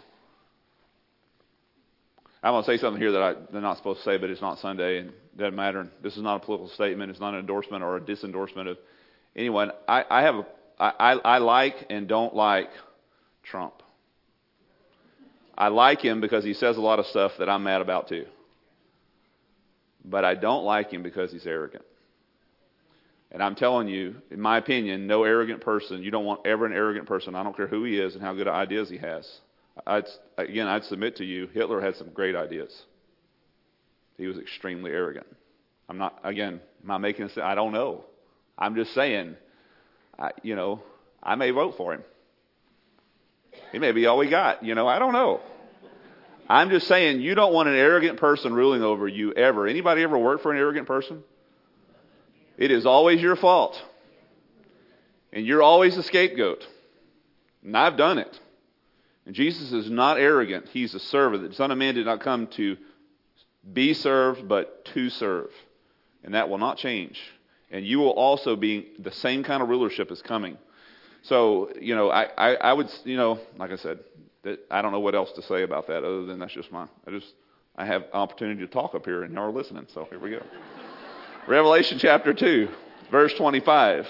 Speaker 2: I'm going to say something here that I, they're not supposed to say, but it's not Sunday and it doesn't matter. This is not a political statement. It's not an endorsement or a disendorsement of anyone. I, I have a, I, I like and don't like Trump. I like him because he says a lot of stuff that I'm mad about too. but I don't like him because he's arrogant. And I'm telling you, in my opinion, no arrogant person, you don't want ever an arrogant person. I don't care who he is and how good ideas he has. I'd, again, I'd submit to you, Hitler had some great ideas. He was extremely arrogant. I'm not, again, am I making a, I don't know. I'm just saying, I, you know, I may vote for him. He may be all we got, you know, I don't know. I'm just saying, you don't want an arrogant person ruling over you ever. Anybody ever work for an arrogant person? It is always your fault. And you're always the scapegoat. And I've done it. And Jesus is not arrogant. He's a servant. The Son of Man did not come to be served, but to serve. And that will not change. And you will also be, the same kind of rulership is coming. So, you know, I, I, I would, you know, like I said, that I don't know what else to say about that other than that's just my, I just, I have opportunity to talk up here and y'all are listening. So here we go. Revelation chapter two, verse twenty-five.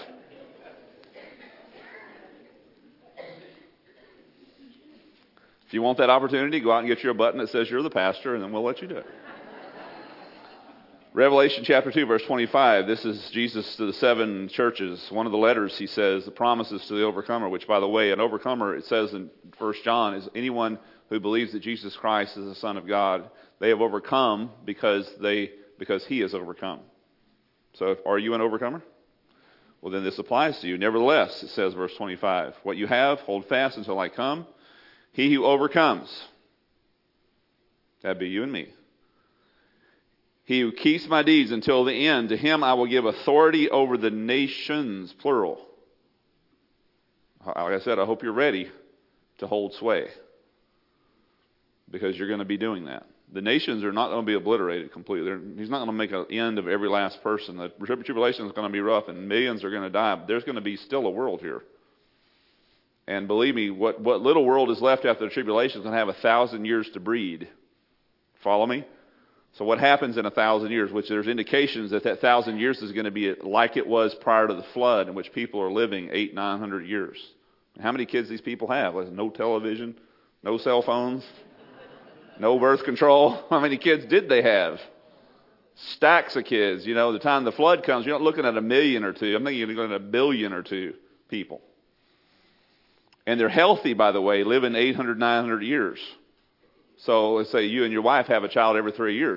Speaker 2: If you want that opportunity, go out and get your button that says you're the pastor, and then we'll let you do it. Revelation chapter two, verse twenty-five. This is Jesus to the seven churches. One of the letters, he says, the promises to the overcomer, which, by the way, an overcomer, it says in First John, is anyone who believes that Jesus Christ is the Son of God. They have overcome because they because he has overcome. So if, are you an overcomer? Well, then this applies to you. Nevertheless, it says, verse twenty-five, what you have, hold fast until I come. He who overcomes, that'd be you and me. He who keeps my deeds until the end, to him I will give authority over the nations, plural. Like I said, I hope you're ready to hold sway, because you're going to be doing that. The nations are not going to be obliterated completely. They're, he's not going to make an end of every last person. The tribulation is going to be rough and millions are going to die. But there's going to be still a world here. And believe me, what, what little world is left after the tribulation is going to have a thousand years to breed. Follow me? So what happens in a thousand years, which there's indications that that thousand years is going to be like it was prior to the flood, in which people are living eight, nine hundred years. How many kids these people have? No television, no cell phones, no birth control. How many kids did they have? Stacks of kids. You know, the time the flood comes, you're not looking at a million or two. I'm thinking you're looking at a billion or two people. And they're healthy, by the way, living eight hundred, nine hundred years. So let's say you and your wife have a child every three years.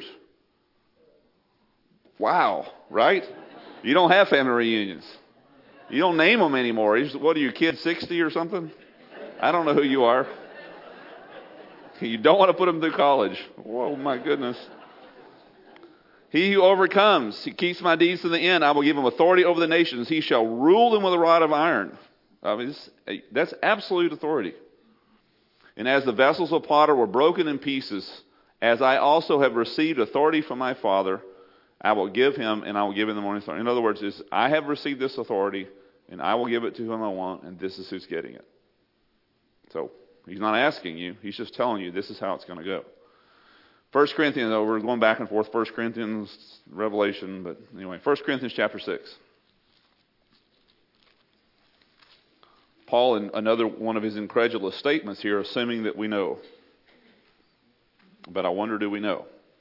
Speaker 2: Wow, right? You don't have family reunions. You don't name them anymore. What are your kids, sixty or something? I don't know who you are. You don't want to put them through college. Whoa, my goodness. He who overcomes, he keeps my deeds to the end. I will give him authority over the nations. He shall rule them with a rod of iron. I mean, that's absolute authority. And as the vessels of potter were broken in pieces, as I also have received authority from my Father, I will give him, and I will give him the morning star. In other words, is I have received this authority, and I will give it to whom I want, and this is who's getting it. So he's not asking you; he's just telling you this is how it's going to go. First Corinthians, though, we're going back and forth. First Corinthians, Revelation, but anyway, First Corinthians chapter six. Paul, in another one of his incredulous statements here, assuming that we know. But I wonder, do we know?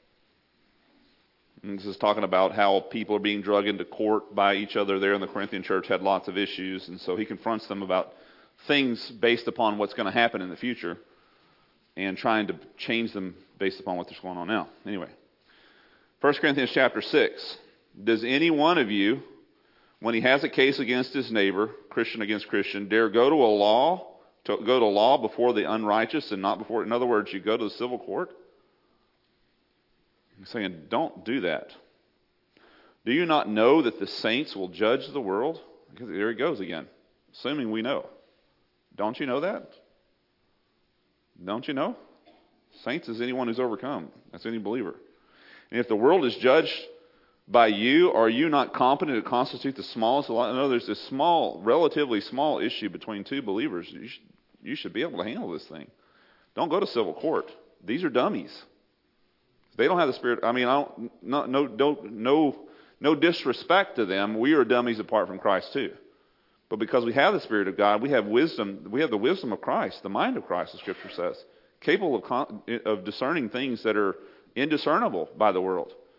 Speaker 2: And this is talking about how people are being dragged into court by each other there in the Corinthian church, had lots of issues. And so he confronts them about things based upon what's going to happen in the future and trying to change them based upon what's going on now. Anyway, First Corinthians chapter six. Does any one of you, when he has a case against his neighbor, Christian against Christian, dare go to a law, to go to law before the unrighteous and not before, in other words, you go to the civil court? He's saying, don't do that. Do you not know that the saints will judge the world? Because there he goes again, assuming we know. Don't you know that? Don't you know? Saints is anyone who's overcome. That's any believer. And if the world is judged by you, are you not competent to constitute the smallest? No, there's this small, relatively small issue between two believers. You should, you should be able to handle this thing. Don't go to civil court. These are dummies. They don't have the Spirit. I mean, I don't, no, no, no, no, no disrespect to them. We are dummies apart from Christ too. But because we have the Spirit of God, we have wisdom. We have the wisdom of Christ, the mind of Christ, the Scripture says, capable of, of discerning things that are indiscernible by the world.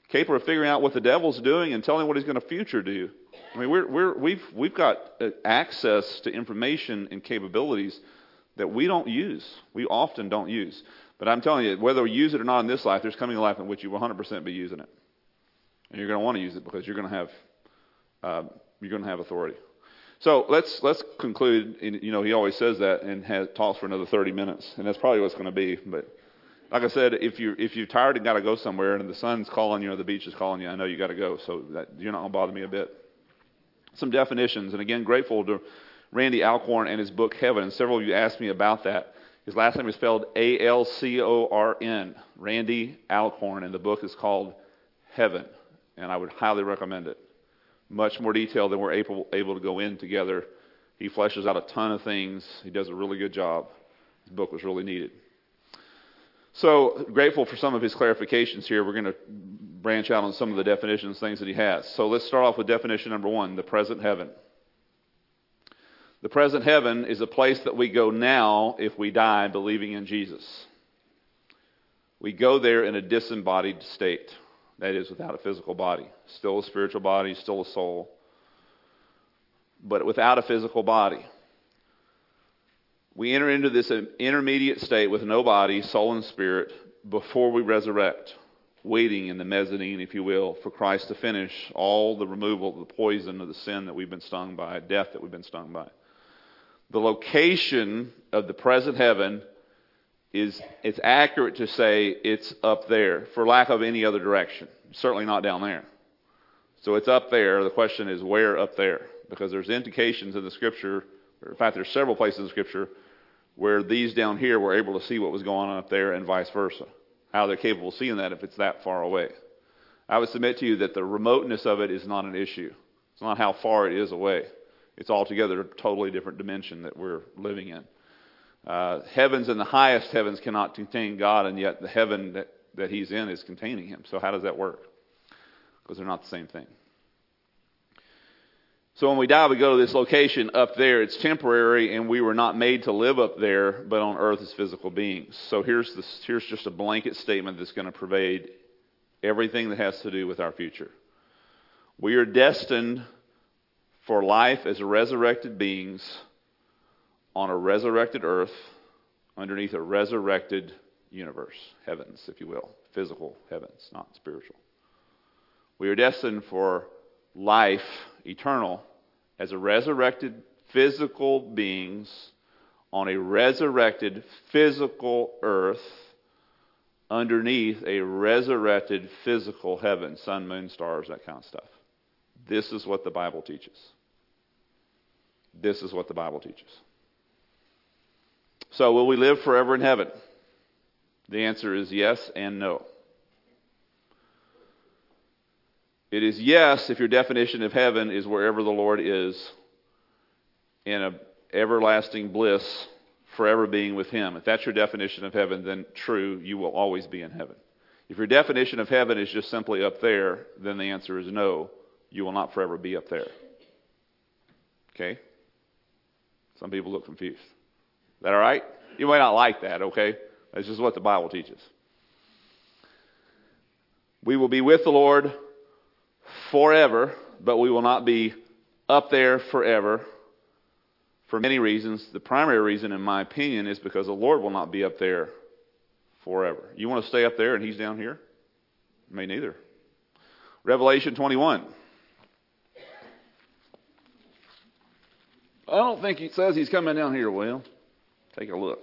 Speaker 2: capable of figuring out what the devil's doing and telling what he's going to future do. I mean, we're, we're, we've, we've got access to information and capabilities that we don't use. We often don't use. But I'm telling you, whether we use it or not in this life, there's coming a life in which you will one hundred percent be using it. And you're going to want to use it because you're going to have, uh, you're going to have authority. So let's let's conclude. You know, he always says that and has, talks for another thirty minutes, and that's probably what's going to be. But like I said, if you if you're tired and got to go somewhere, and the sun's calling you or the beach is calling you, I know you got to go. So that, you're not going to bother me a bit. Some definitions, and again, grateful to Randy Alcorn and his book Heaven. And several of you asked me about that. His last name is spelled A L C O R N, Randy Alcorn, and the book is called Heaven, and I would highly recommend it. Much more detail than we're able, able to go in together. He fleshes out a ton of things. He does a really good job. His book was really needed. So, grateful for some of his clarifications here. We're going to branch out on some of the definitions, things that he has. So let's start off with definition number one, the present heaven. The present heaven is a place that we go now if we die believing in Jesus. We go there in a disembodied state. That is, without a physical body. Still a spiritual body, still a soul. But without a physical body. We enter into this intermediate state with no body, soul and spirit, before we resurrect. Waiting in the mezzanine, if you will, for Christ to finish all the removal of the poison of the sin that we've been stung by, death that we've been stung by. The location of the present heaven is, it's accurate to say it's up there, for lack of any other direction. Certainly not down there. So it's up there. The question is, where up there? Because there's indications in the Scripture, or in fact there's several places in the Scripture, where these down here were able to see what was going on up there and vice versa. How they're capable of seeing that if it's that far away. I would submit to you that the remoteness of it is not an issue. It's not how far it is away. It's altogether a totally different dimension that we're living in. Uh, heavens and the highest heavens cannot contain God, and yet the heaven that, that he's in is containing him. So how does that work? Because they're not the same thing. So when we die, we go to this location up there. It's temporary, and we were not made to live up there, but on earth as physical beings. So here's, this, here's just a blanket statement that's going to pervade everything that has to do with our future. We are destined for life as resurrected beings on a resurrected earth, underneath a resurrected universe, heavens, if you will, physical heavens, not spiritual. We are destined for life, eternal, as a resurrected physical beings on a resurrected physical earth, underneath a resurrected physical heaven, sun, moon, stars, that kind of stuff. This is what the Bible teaches. This is what the Bible teaches. So will we live forever in heaven? The answer is yes and no. It is yes if your definition of heaven is wherever the Lord is in an everlasting bliss, forever being with him. If that's your definition of heaven, then true, you will always be in heaven. If your definition of heaven is just simply up there, then the answer is no, you will not forever be up there. Okay? Some people look confused. Is that all right? You might not like that, okay? That's just what the Bible teaches. We will be with the Lord forever, but we will not be up there forever for many reasons. The primary reason, in my opinion, is because the Lord will not be up there forever. You want to stay up there and he's down here? Me neither. Revelation twenty-one. I don't think he says he's coming down here, Will. Take a look.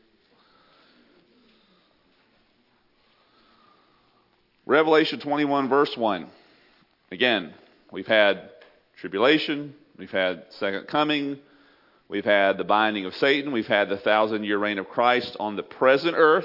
Speaker 2: Revelation twenty-one, verse one. Again, we've had tribulation, we've had second coming, we've had the binding of Satan, we've had the thousand-year reign of Christ on the present earth.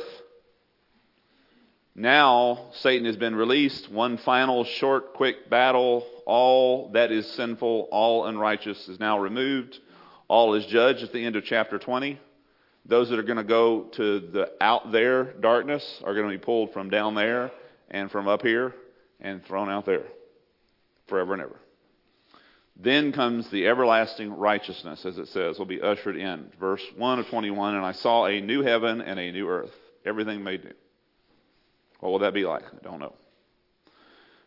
Speaker 2: Now, Satan has been released. One final short, quick battle. All that is sinful, all unrighteous is now removed. All is judged at the end of chapter twenty. Those that are going to go to the out there darkness are going to be pulled from down there and from up here and thrown out there forever and ever. Then comes the everlasting righteousness, as it says, will be ushered in. Verse one of twenty-one, and I saw a new heaven and a new earth. Everything made new. What will that be like? I don't know.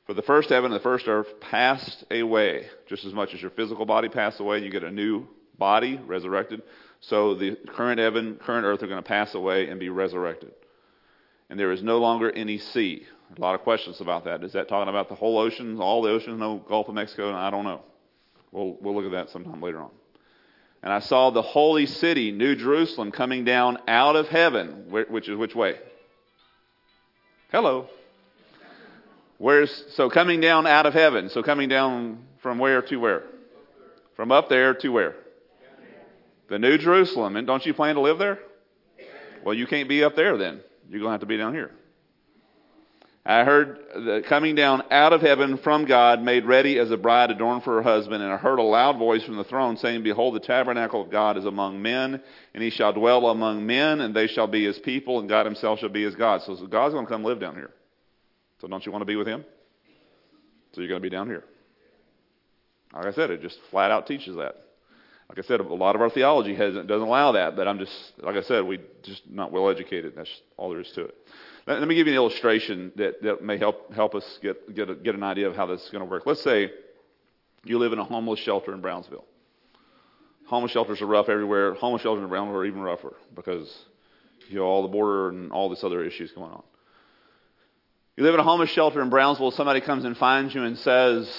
Speaker 2: For the first heaven and the first earth passed away, just as much as your physical body passed away, you get a new body resurrected. So the current heaven, current earth are going to pass away and be resurrected. And there is no longer any sea. A lot of questions about that. Is that talking about the whole ocean, all the oceans, no Gulf of Mexico? I don't know. We'll, we'll look at that sometime later on. And I saw the holy city, New Jerusalem, coming down out of heaven, which is which way? Hello. Where's so coming down out of heaven? So coming down from where to where? From up there to where? The New Jerusalem. And don't you plan to live there? Well, you can't be up there then. You're going to have to be down here. I heard the coming down out of heaven from God, made ready as a bride adorned for her husband. And I heard a loud voice from the throne saying, Behold, the tabernacle of God is among men, and he shall dwell among men, and they shall be his people, and God himself shall be his God. So God's going to come live down here. So don't you want to be with him? So you're going to be down here. Like I said, it just flat out teaches that. Like I said, a lot of our theology has, doesn't allow that, but I'm just, like I said, we just not well educated. That's all there is to it. Let, let me give you an illustration that, that may help help us get get a, get an idea of how this is going to work. Let's say you live in a homeless shelter in Brownsville. Homeless shelters are rough everywhere. Homeless shelters in Brownsville are even rougher because you know all the border and all this other issues going on. You live in a homeless shelter in Brownsville. Somebody comes and finds you and says,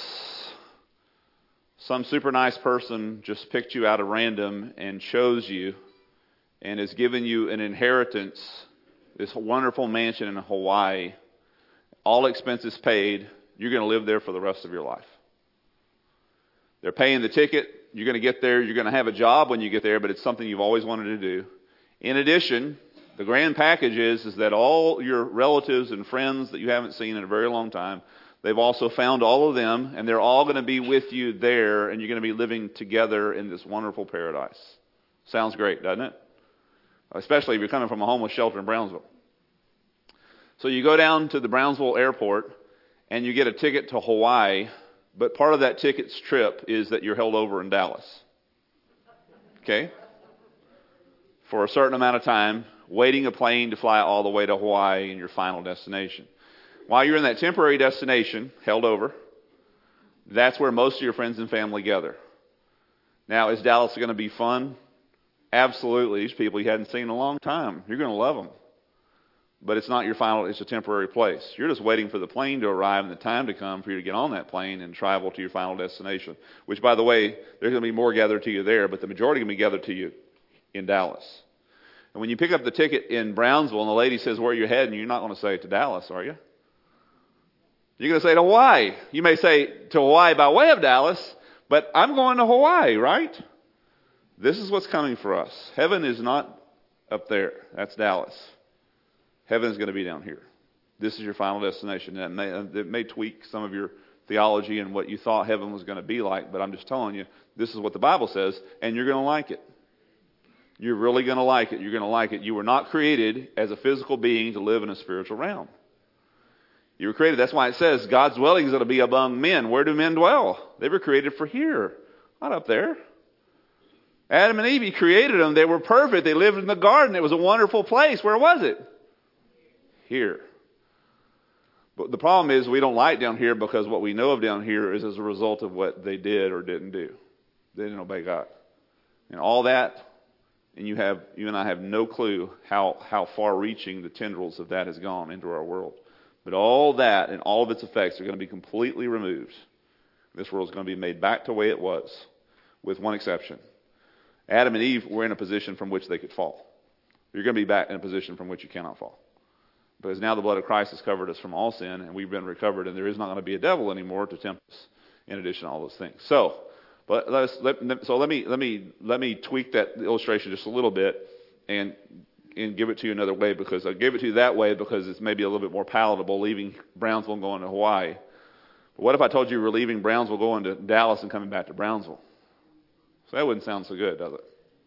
Speaker 2: some super nice person just picked you out at random and chose you and has given you an inheritance, this wonderful mansion in Hawaii, all expenses paid. You're going to live there for the rest of your life. They're paying the ticket. You're going to get there. You're going to have a job when you get there, but it's something you've always wanted to do. In addition, the grand package is, is that all your relatives and friends that you haven't seen in a very long time, they've also found all of them, and they're all going to be with you there, and you're going to be living together in this wonderful paradise. Sounds great, doesn't it? Especially if you're coming from a homeless shelter in Brownsville. So you go down to the Brownsville airport, and you get a ticket to Hawaii, but part of that ticket's trip is that you're held over in Dallas. Okay? For a certain amount of time, waiting a plane to fly all the way to Hawaii and your final destination. While you're in that temporary destination, held over, that's where most of your friends and family gather. Now, is Dallas going to be fun? Absolutely. These people you hadn't seen in a long time. You're going to love them. But it's not your final, it's a temporary place. You're just waiting for the plane to arrive and the time to come for you to get on that plane and travel to your final destination. Which, by the way, there's going to be more gathered to you there, but the majority going to be gathered to you in Dallas. And when you pick up the ticket in Brownsville and the lady says, where are you heading? You're not going to say to Dallas, are you? You're going to say to Hawaii. You may say to Hawaii by way of Dallas, but I'm going to Hawaii, right? This is what's coming for us. Heaven is not up there. That's Dallas. Heaven is going to be down here. This is your final destination. And it may, it may tweak some of your theology and what you thought heaven was going to be like, but I'm just telling you, this is what the Bible says, and you're going to like it. You're really going to like it. You're going to like it. You were not created as a physical being to live in a spiritual realm. You were created. That's why it says God's dwelling is going to be among men. Where do men dwell? They were created for here, not up there. Adam and Eve, he created them. They were perfect. They lived in the garden. It was a wonderful place. Where was it? Here. But the problem is we don't like down here because what we know of down here is as a result of what they did or didn't do. They didn't obey God. And all that, and you have you and I have no clue how, how far-reaching the tendrils of that has gone into our world. But all that and all of its effects are going to be completely removed. This world is going to be made back to the way it was, with one exception. Adam and Eve were in a position from which they could fall. You're going to be back in a position from which you cannot fall. Because now the blood of Christ has covered us from all sin, and we've been recovered, and there is not going to be a devil anymore to tempt us, in addition to all those things. So, but let's, let, so let me let me let me tweak that illustration just a little bit, and and give it to you another way, because I gave it to you that way because it's maybe a little bit more palatable, leaving Brownsville and going to Hawaii. But what if I told you you were leaving Brownsville, going to Dallas, and coming back to Brownsville? So that wouldn't sound so good, does it?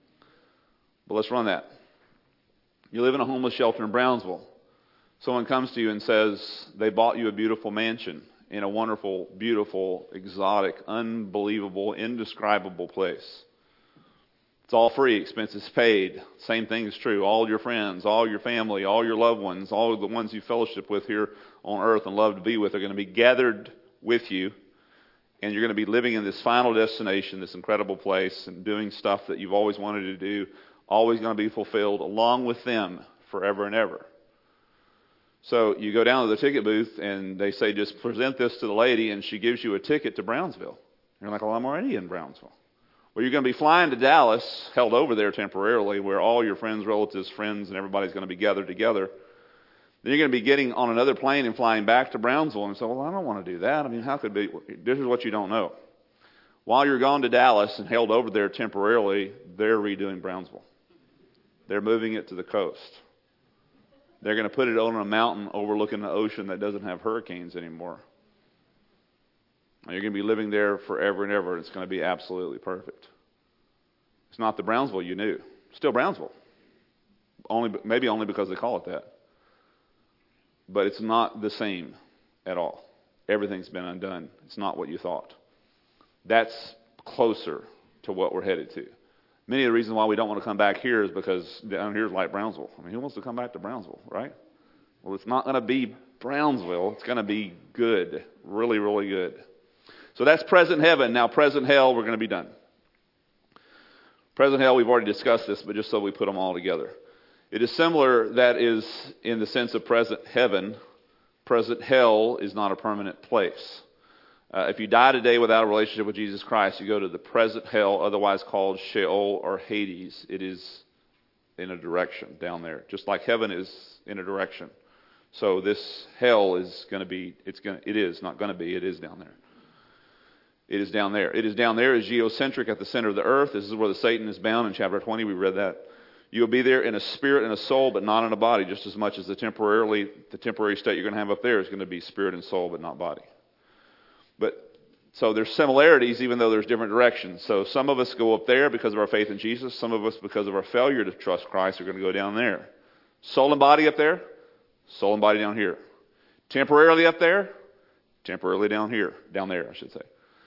Speaker 2: But let's run that. You live in a homeless shelter in Brownsville. Someone comes to you and says they bought you a beautiful mansion in a wonderful, beautiful, exotic, unbelievable, indescribable place. It's all free, expenses paid. Same thing is true. All your friends, all your family, all your loved ones, all the ones you fellowship with here on earth and love to be with are going to be gathered with you. And you're going to be living in this final destination, this incredible place, and doing stuff that you've always wanted to do, always going to be fulfilled along with them forever and ever. So you go down to the ticket booth and they say, just present this to the lady, and she gives you a ticket to Brownsville. You're like, well, I'm already in Brownsville. Well, you're going to be flying to Dallas, held over there temporarily, where all your friends, relatives, friends, and everybody's going to be gathered together. Then you're going to be getting on another plane and flying back to Brownsville. And say, well, I don't want to do that. I mean, how could it be? This is what you don't know. While you're gone to Dallas and held over there temporarily, they're redoing Brownsville. They're moving it to the coast. They're going to put it on a mountain overlooking the ocean that doesn't have hurricanes anymore. And you're going to be living there forever and ever. And it's going to be absolutely perfect. It's not the Brownsville you knew. Still Brownsville. Only, maybe only because they call it that. But it's not the same at all. Everything's been undone. It's not what you thought. That's closer to what we're headed to. Many of the reasons why we don't want to come back here is because down here is like Brownsville. I mean, who wants to come back to Brownsville, right? Well, it's not going to be Brownsville. It's going to be good. Really, really good. So that's present heaven. Now, present hell, we're going to be done. Present hell, we've already discussed this, but just so we put them all together. It is similar, that is, in the sense of present heaven. Present hell is not a permanent place. Uh, if you die today without a relationship with Jesus Christ, you go to the present hell, otherwise called Sheol or Hades. It is in a direction down there, just like heaven is in a direction. So this hell is going to be, it's going, it is not going to be, it is down there. It is down there. It is down there, is geocentric at the center of the earth. This is where the Satan is bound in chapter twenty. We read that. You'll be there in a spirit and a soul, but not in a body, just as much as the temporarily the temporary state you're going to have up there is going to be spirit and soul, but not body. But so there's similarities, even though there's different directions. So some of us go up there because of our faith in Jesus. Some of us, because of our failure to trust Christ, are going to go down there. Soul and body up there, soul and body down here. Temporarily up there, temporarily down here, down there, I should say.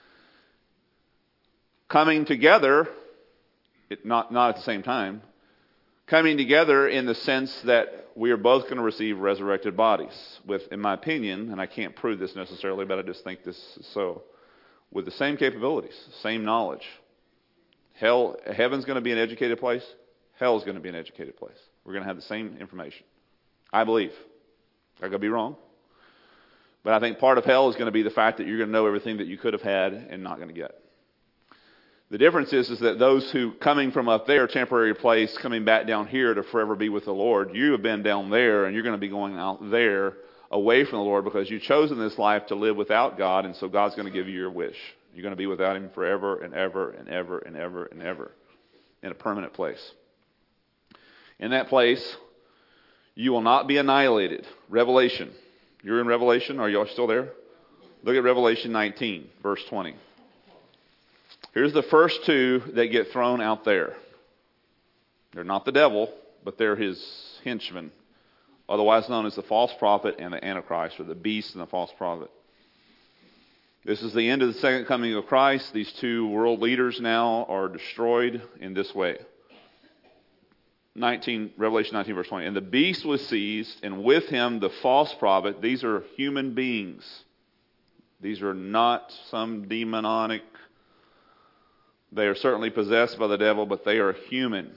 Speaker 2: Coming together, it, not not at the same time. Coming together in the sense that we are both going to receive resurrected bodies with, in my opinion, and I can't prove this necessarily, but I just think this is so, with the same capabilities, same knowledge. Hell, heaven's going to be an educated place. Hell's going to be an educated place. We're going to have the same information. I believe. I could be wrong. But I think part of hell is going to be the fact that you're going to know everything that you could have had and not going to get. The difference is, is that those who, coming from up there, temporary place, coming back down here to forever be with the Lord, you have been down there and you're going to be going out there away from the Lord because you've chosen this life to live without God, and so God's going to give you your wish. You're going to be without Him forever and ever and ever and ever and ever in a permanent place. In that place, you will not be annihilated. Revelation. You're in Revelation? Are y'all still there? Look at Revelation nineteen, verse twenty. Here's the first two that get thrown out there. They're not the devil, but they're his henchmen, otherwise known as the false prophet and the Antichrist, or the beast and the false prophet. This is the end of the second coming of Christ. These two world leaders now are destroyed in this way. nineteen, Revelation nineteen, verse twenty. And the beast was seized, and with him the false prophet. These are human beings. These are not some demonic. They are certainly possessed by the devil, but they are human.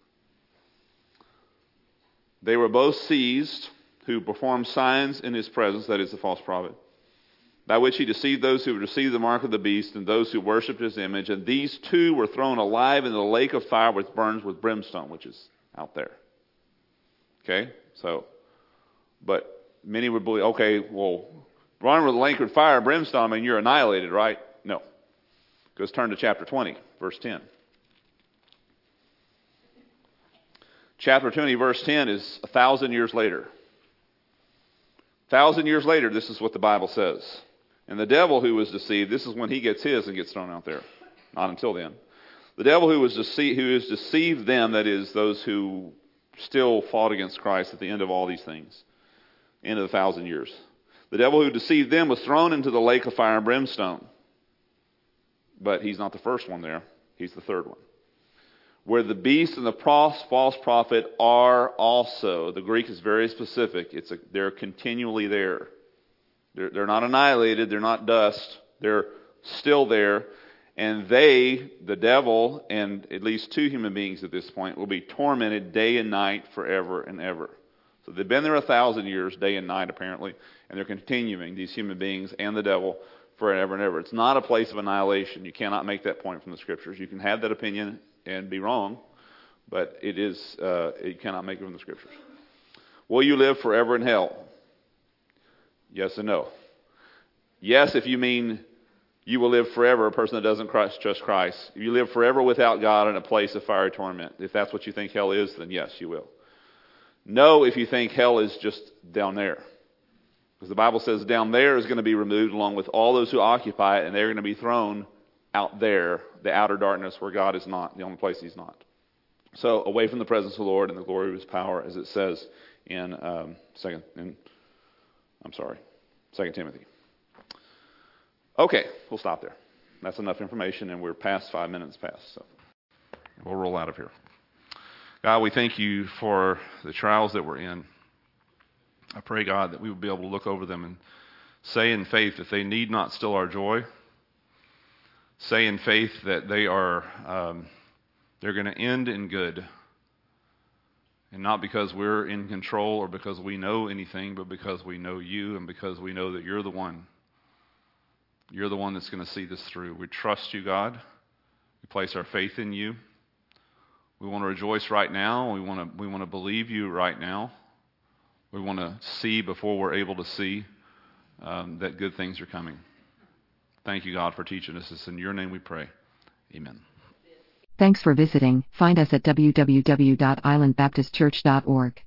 Speaker 2: They were both seized, who performed signs in his presence, that is the false prophet, by which he deceived those who received the mark of the beast and those who worshipped his image. And these two were thrown alive into the lake of fire which burns with brimstone, which is out there. Okay? So, but many would believe, okay, well, run with the lake of fire, brimstone, I mean, you're annihilated, right? No. Let's turn to chapter twenty, verse ten. Chapter twenty, verse ten is a thousand years later. A thousand years later, this is what the Bible says. And the devil who was deceived, this is when he gets his and gets thrown out there. Not until then. The devil who was deceived, who has deceived them, that is, those who still fought against Christ at the end of all these things, end of the thousand years. The devil who deceived them was thrown into the lake of fire and brimstone. But he's not the first one there. He's the third one. where the beast and the false prophet are also. The Greek is very specific. It's a, they're continually there. They're, they're not annihilated. They're not dust. They're still there. And they, the devil, and at least two human beings at this point, will be tormented day and night forever and ever. So they've been there a thousand years, day and night apparently, and they're continuing, these human beings and the devil, forever and ever. It's not a place of annihilation. You cannot make that point from the Scriptures. You can have that opinion and be wrong, but it is uh, you cannot make it from the Scriptures. Will you live forever in hell? Yes and no. Yes, if you mean you will live forever, a person that doesn't Christ, trust Christ. If you live forever without God in a place of fiery torment, if that's what you think hell is, then yes, you will. No, if you think hell is just down there. Because the Bible says down there is going to be removed along with all those who occupy it, and they're going to be thrown out there, the outer darkness where God is not, the only place He's not. So away from the presence of the Lord and the glory of His power, as it says in um, second, in, I'm sorry, Second Timothy. Okay, we'll stop there. That's enough information, and we're past five minutes past, so we'll roll out of here. God, we thank you for the trials that we're in. I pray, God, that we would be able to look over them and say in faith that they need not still our joy. Say in faith that they are um, they're going to end in good. And not because we're in control or because we know anything, but because we know you and because we know that you're the one. You're the one that's going to see this through. We trust you, God. We place our faith in you. We want to rejoice right now. We want to we want to believe you right now. We want to see before we're able to see um, that good things are coming. Thank you, God, for teaching us this. In your name we pray. Amen.
Speaker 1: Thanks for visiting. Find us at w w w dot island baptist church dot org.